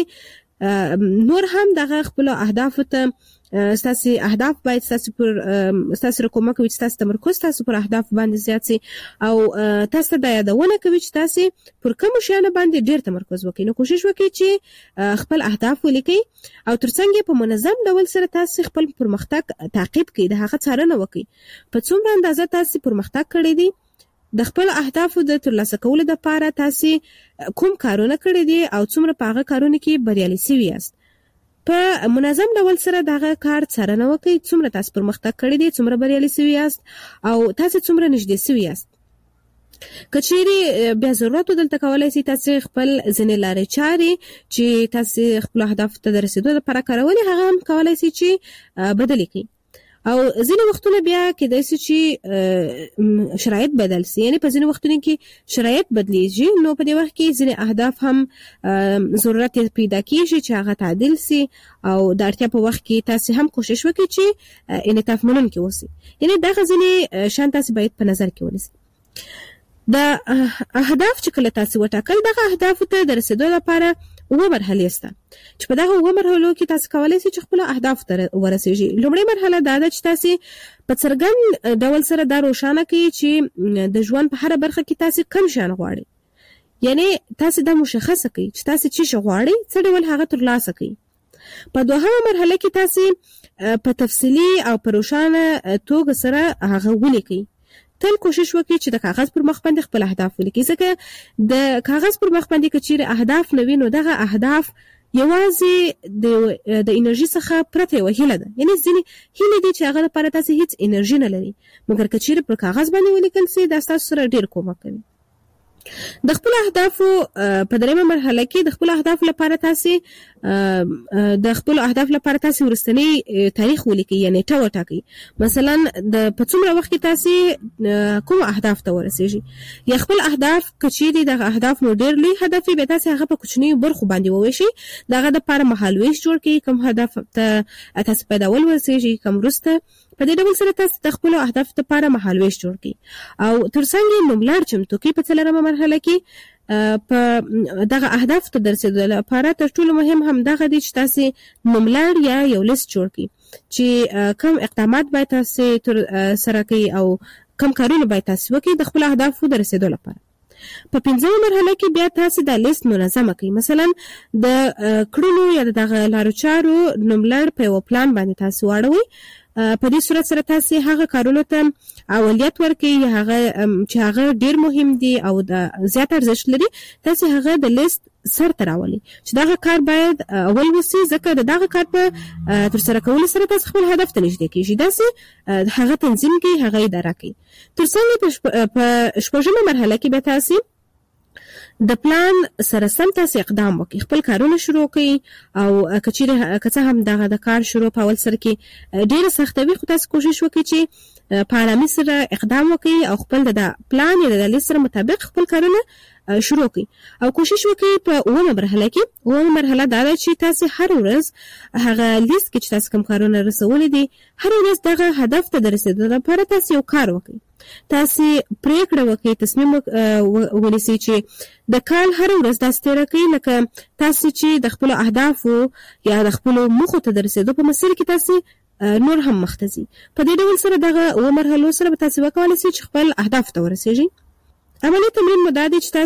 نور هم دغه خپل اهداف ته تاسو اهداف باید تاسو پر تاسو سره کومک کوي چې تاسو تمرکز تاسو پر اهداف باندې زیات شي، او تاسو د یادونه کوي چې تاسو پر کوم شیانو باندې ډیر تمرکز وکړئ. نو کوشش وکړئ چې خپل اهداف ولیکئ، او ترڅنګ په منظم ډول سره تاسو خپل پرمختګ تعقیب کړئ، د هغه څارنه وکړئ په څومره اندازه تاسو پرمختګ کړی دی، د خپل اهدافو د ترلاسه کولو لپاره تاسو کوم کارونه کړی دي او څومره په هغه کارونه کې بریالي شوي یاست. په منظم ډول سره دغه کار څارنه وکړئ، څومره تاسو پرمختګ کړی دی، څومره بریالي شوي یاست او تاسو څومره نږدې شوي یاست. کچېری بیا ضرورت دلته کولای شي تاسو خپل ځنې لارې چاري چې تاسو خپل هدف ته رسیدو لپاره کارولې هغه هم کولای شي چې بدل کړئ او ځینې وختونه بیا کېدای شي چې شرایط بدل شي یعنی په ځینې وختونو کې شرایط بدلیږي نو په دې وخت کې ځینې اهداف هم ضرورت پیدا کیږي چې هغه تعدیل شي او د اړتیا په وخت کې تاسو هم کوشش وکړئ چې انعطاف منونکي اوسئ یعنی دا ځینې شان تاسو باید په نظر کې ونیسئ دا اهداف چې کله تاسو وټاکل دغه اهداف ته د رسیدو لپاره اوه مرحلې شته چې په دغه اوه مرحلو کې تاسو کولای شئ چې خپل اهداف ته ورسیږئ. لومړی مرحله دا ده چې تاسو په څرګند ډول سره دا روښانه کړئ چې د ژوند په هر برخه کې تاسو کوم شان غواړئ یعنی تاسو دا مشخصه کړئ چې تاسو څه غواړئ څه ډول هغه ترلاسه کړئ. په دوهمه مرحله کې تاسو په تفصیلی او په روښانه توګه سره هغه ولیکئ. تل کوشش وکړئ چې د کاغذ پر مخ باندې خپل اهداف ولیکئ ځکه د کاغذ پر مخ باندې کچېره اهداف نه وي نو دغه اهداف یوازې د د انرژي څخه پرته یوه هیله ده یعنی ځینې هیلې دي چې هغه لپاره تاسو هیڅ انرژي نه لري مګر کچېره پر کاغذ باندې ولیکل سي دا تاسو سره ډېر کومک کوي. د خپل اهدافو په دریمه مرحله کې د خپل اهداف لپاره تاسو د خپل اهداف لپاره تاسو ورستنی تاریخ ولیکئ یعنی ټا وټاکئ مثلا د په څومره وخت کې تاسو کوم اهداف ته ورسیږئ یا خپل اهداف کچېری د اهداف مو ډېر لوی هدف به تاسو هغه په کوچنیو برخو باندې وویشئ دغه د لپاره مهالويش جوړ کړئ کوم هدف ته تاسو پیداول ورسیږئ کوم رسته په دې ډول سره تاسو د خپل اهداف لپاره مهالويش جوړ کړئ او ترڅنګ نوملړ چمتو کړئ. په څلورمه مرحله کې په دغه اهداف ته درسېدو لپاره تر ټولو مهم هم دغه دي چې تاسو نوملړ یا یو لیست جوړ کړئ چې کوم اقدامات باید تاسو تر سره کوي او کوم کارونه باید تاسو وکړئ د خپل اهدافو د رسېدو لپاره. په پنځمه مرحله کې بیا تاسو د لیست منظم کړئ مثلا د کړنو یا دغه لارو چارو نوملړ په یو پلان باندې تاسو واړوئ. په دې صورت سره تاسو هغه کارونه ته اولویت ورکړئ هغه چې هغه ډیر مهم دي او د زیات ارزښت لري تاسو هغه د لیست سر ته راولئ چې دغه کار باید اول وسی ځکه دغه کار په تر سره کولو سره تاسو خپل هدف ته نږدې کیږئ داسې هغه تنظیم کړئ هغه اداره کړئ. ترڅنګ په شپږمه مرحله کې به تاسو د پلان سره سم تاسو اقدام وکړئ خپل کارونه شروع کړئ او کچېره کڅه هم دغه د کار شروع په اول سره کې ډېر سخت وي خو تاسو کوشش وکړئ چې په آرامي سره اقدام وکړئ او خپل د پلان یا د لیست سره مطابق خپل کارونه شروع کړئ او کوشش وکړئ په اومه مرحله کې اومه مرحله دا ده چې تاسو هر ورځ هغه لیست کې چې تاسو کوم کارونه رسولي دي هر ورځ دغه هدف ته رسیدو لپاره تاسو یو کار وکړئ. تاسو پریکړه وکړئ تصمیم ونیسئ چې د کال هر ورځ تاسو تیر کړئ لکه تاسو چې د خپل اهدافو یا د خپل موخو ته رسیدو په مسیر کې تاسو نور هم مختزي. په دې ډول سره دغه اومه مرحله سره تاسو وکولای شئ چې خپل اهداف ته ورسیږئ. عملی تمرین مو دا دی چې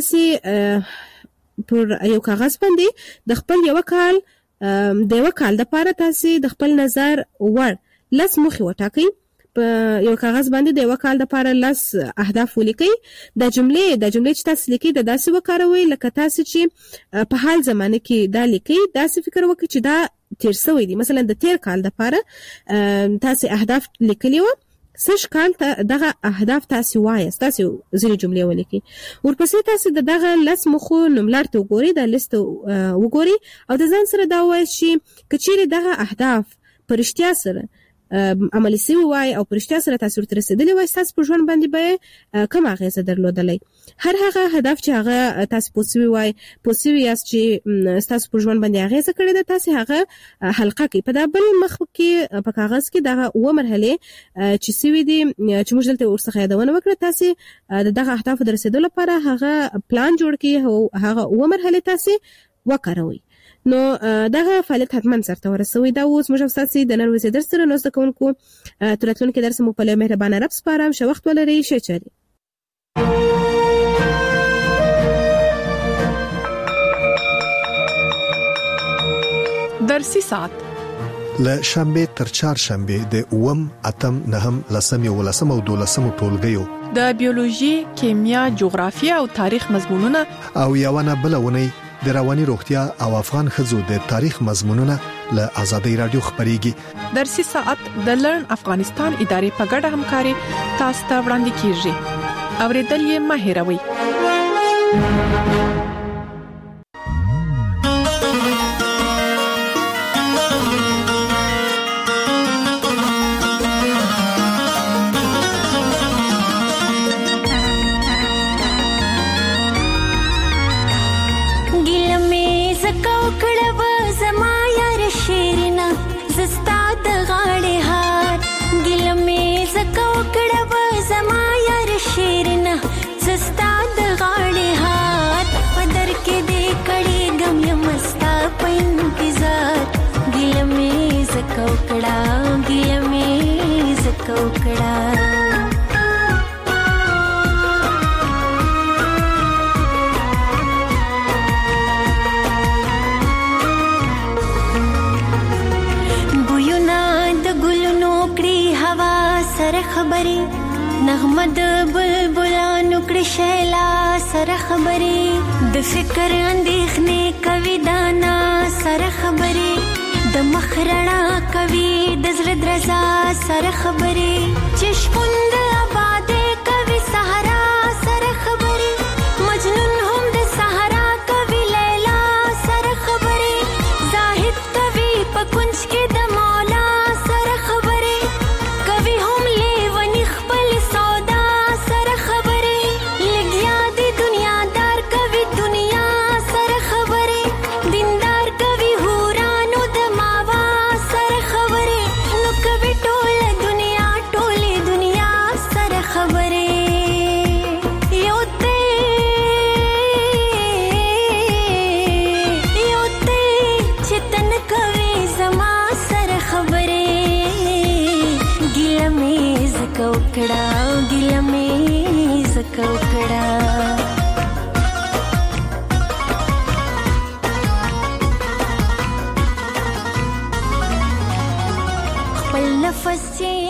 تاسو پر یو کاغذ باندې د خپل یو کال د یو کال د لپاره تاسو د خپل نظر ور لس مخې وټاکئ. په یو کاغذ باندې د یو کال د لپاره لس اهداف ولیکئ. د جملې د جملې چې تاسو لیکئ د داسې وکاروئ لکه تاسو چې په حال زمانه کې دا لیکئ داسې فکر وکړئ چې دا تیر شوی دی مثلا د تیر کال د لپاره تاسو اهداف لیکلي و سش کال ته دغه اهداف تاسو وایاست تاسو ځینې جملې ولیکئ ورپسې تاسو د دغه لس مخو نوملړ ته وګورئ د لیست وګورئ او د ځان سره دا وایئ چې کچېرې دغه اهداف په رښتیا سره عملي سوي وای او پرشتیا سره تاسو ورته رسیدلی وای تاسو په ژوند باندې به کوم اغیزه درلودلای. هر هغه هدف چې هغه تاسو پوسوي وای پوسوي یاست چې تاسو په ژوند باندې اغیزه کړی ده تاسو هغه حلقه کې په دبل مخ کې په کاغذ کې دغه و مرحله چې سوي دي چې موږ دلته ورڅخه یادونه وکړه تاسو دغه اهداف د رسیدو لپاره هغه پلان جوړ کړئ او هغه و مرحله تاسو وکاروئ. نو دغه فعالیت حتما سرته ورسوي. دا اوس موږ تاسو د نن ورځې درس سره نو زده کوونکو تراتلونکو درس مو په مهربانه رب سپارم شو وخت ولري شي چاري درسي ساعت له شنبه تر چهارشنبه د اوم اتم نهم لسم یو لسم او دولسم ټولګیو د بیولوژي کیمیا جغرافیا او تاریخ مضمونونه او یوونه بلونه د رواني روغتیا او افغان خزو د تاریخ مضمونونه له آزادۍ رادیو خبريږي. درسي ساعت د لرن افغانستان ادارې په ګډه همکاري تاسو ته وړاندې کیږي. اوریدل یې مه هېروئ. خبري نغمه د بلبلانو کړي شیلا سره خبري د فکر اندېښنې کوي دانا سره خبري د مخرنا کوي د زړه درزا سره خبري چشموند آبادې کوي صحرا سره خبري مجنون هم د صحرا کوي لیلا سره خبري زاهد کوي په کونج کې د مولا سره خبري کوي هم کوکڑا ګل مې ز کوکڑا خپل نفس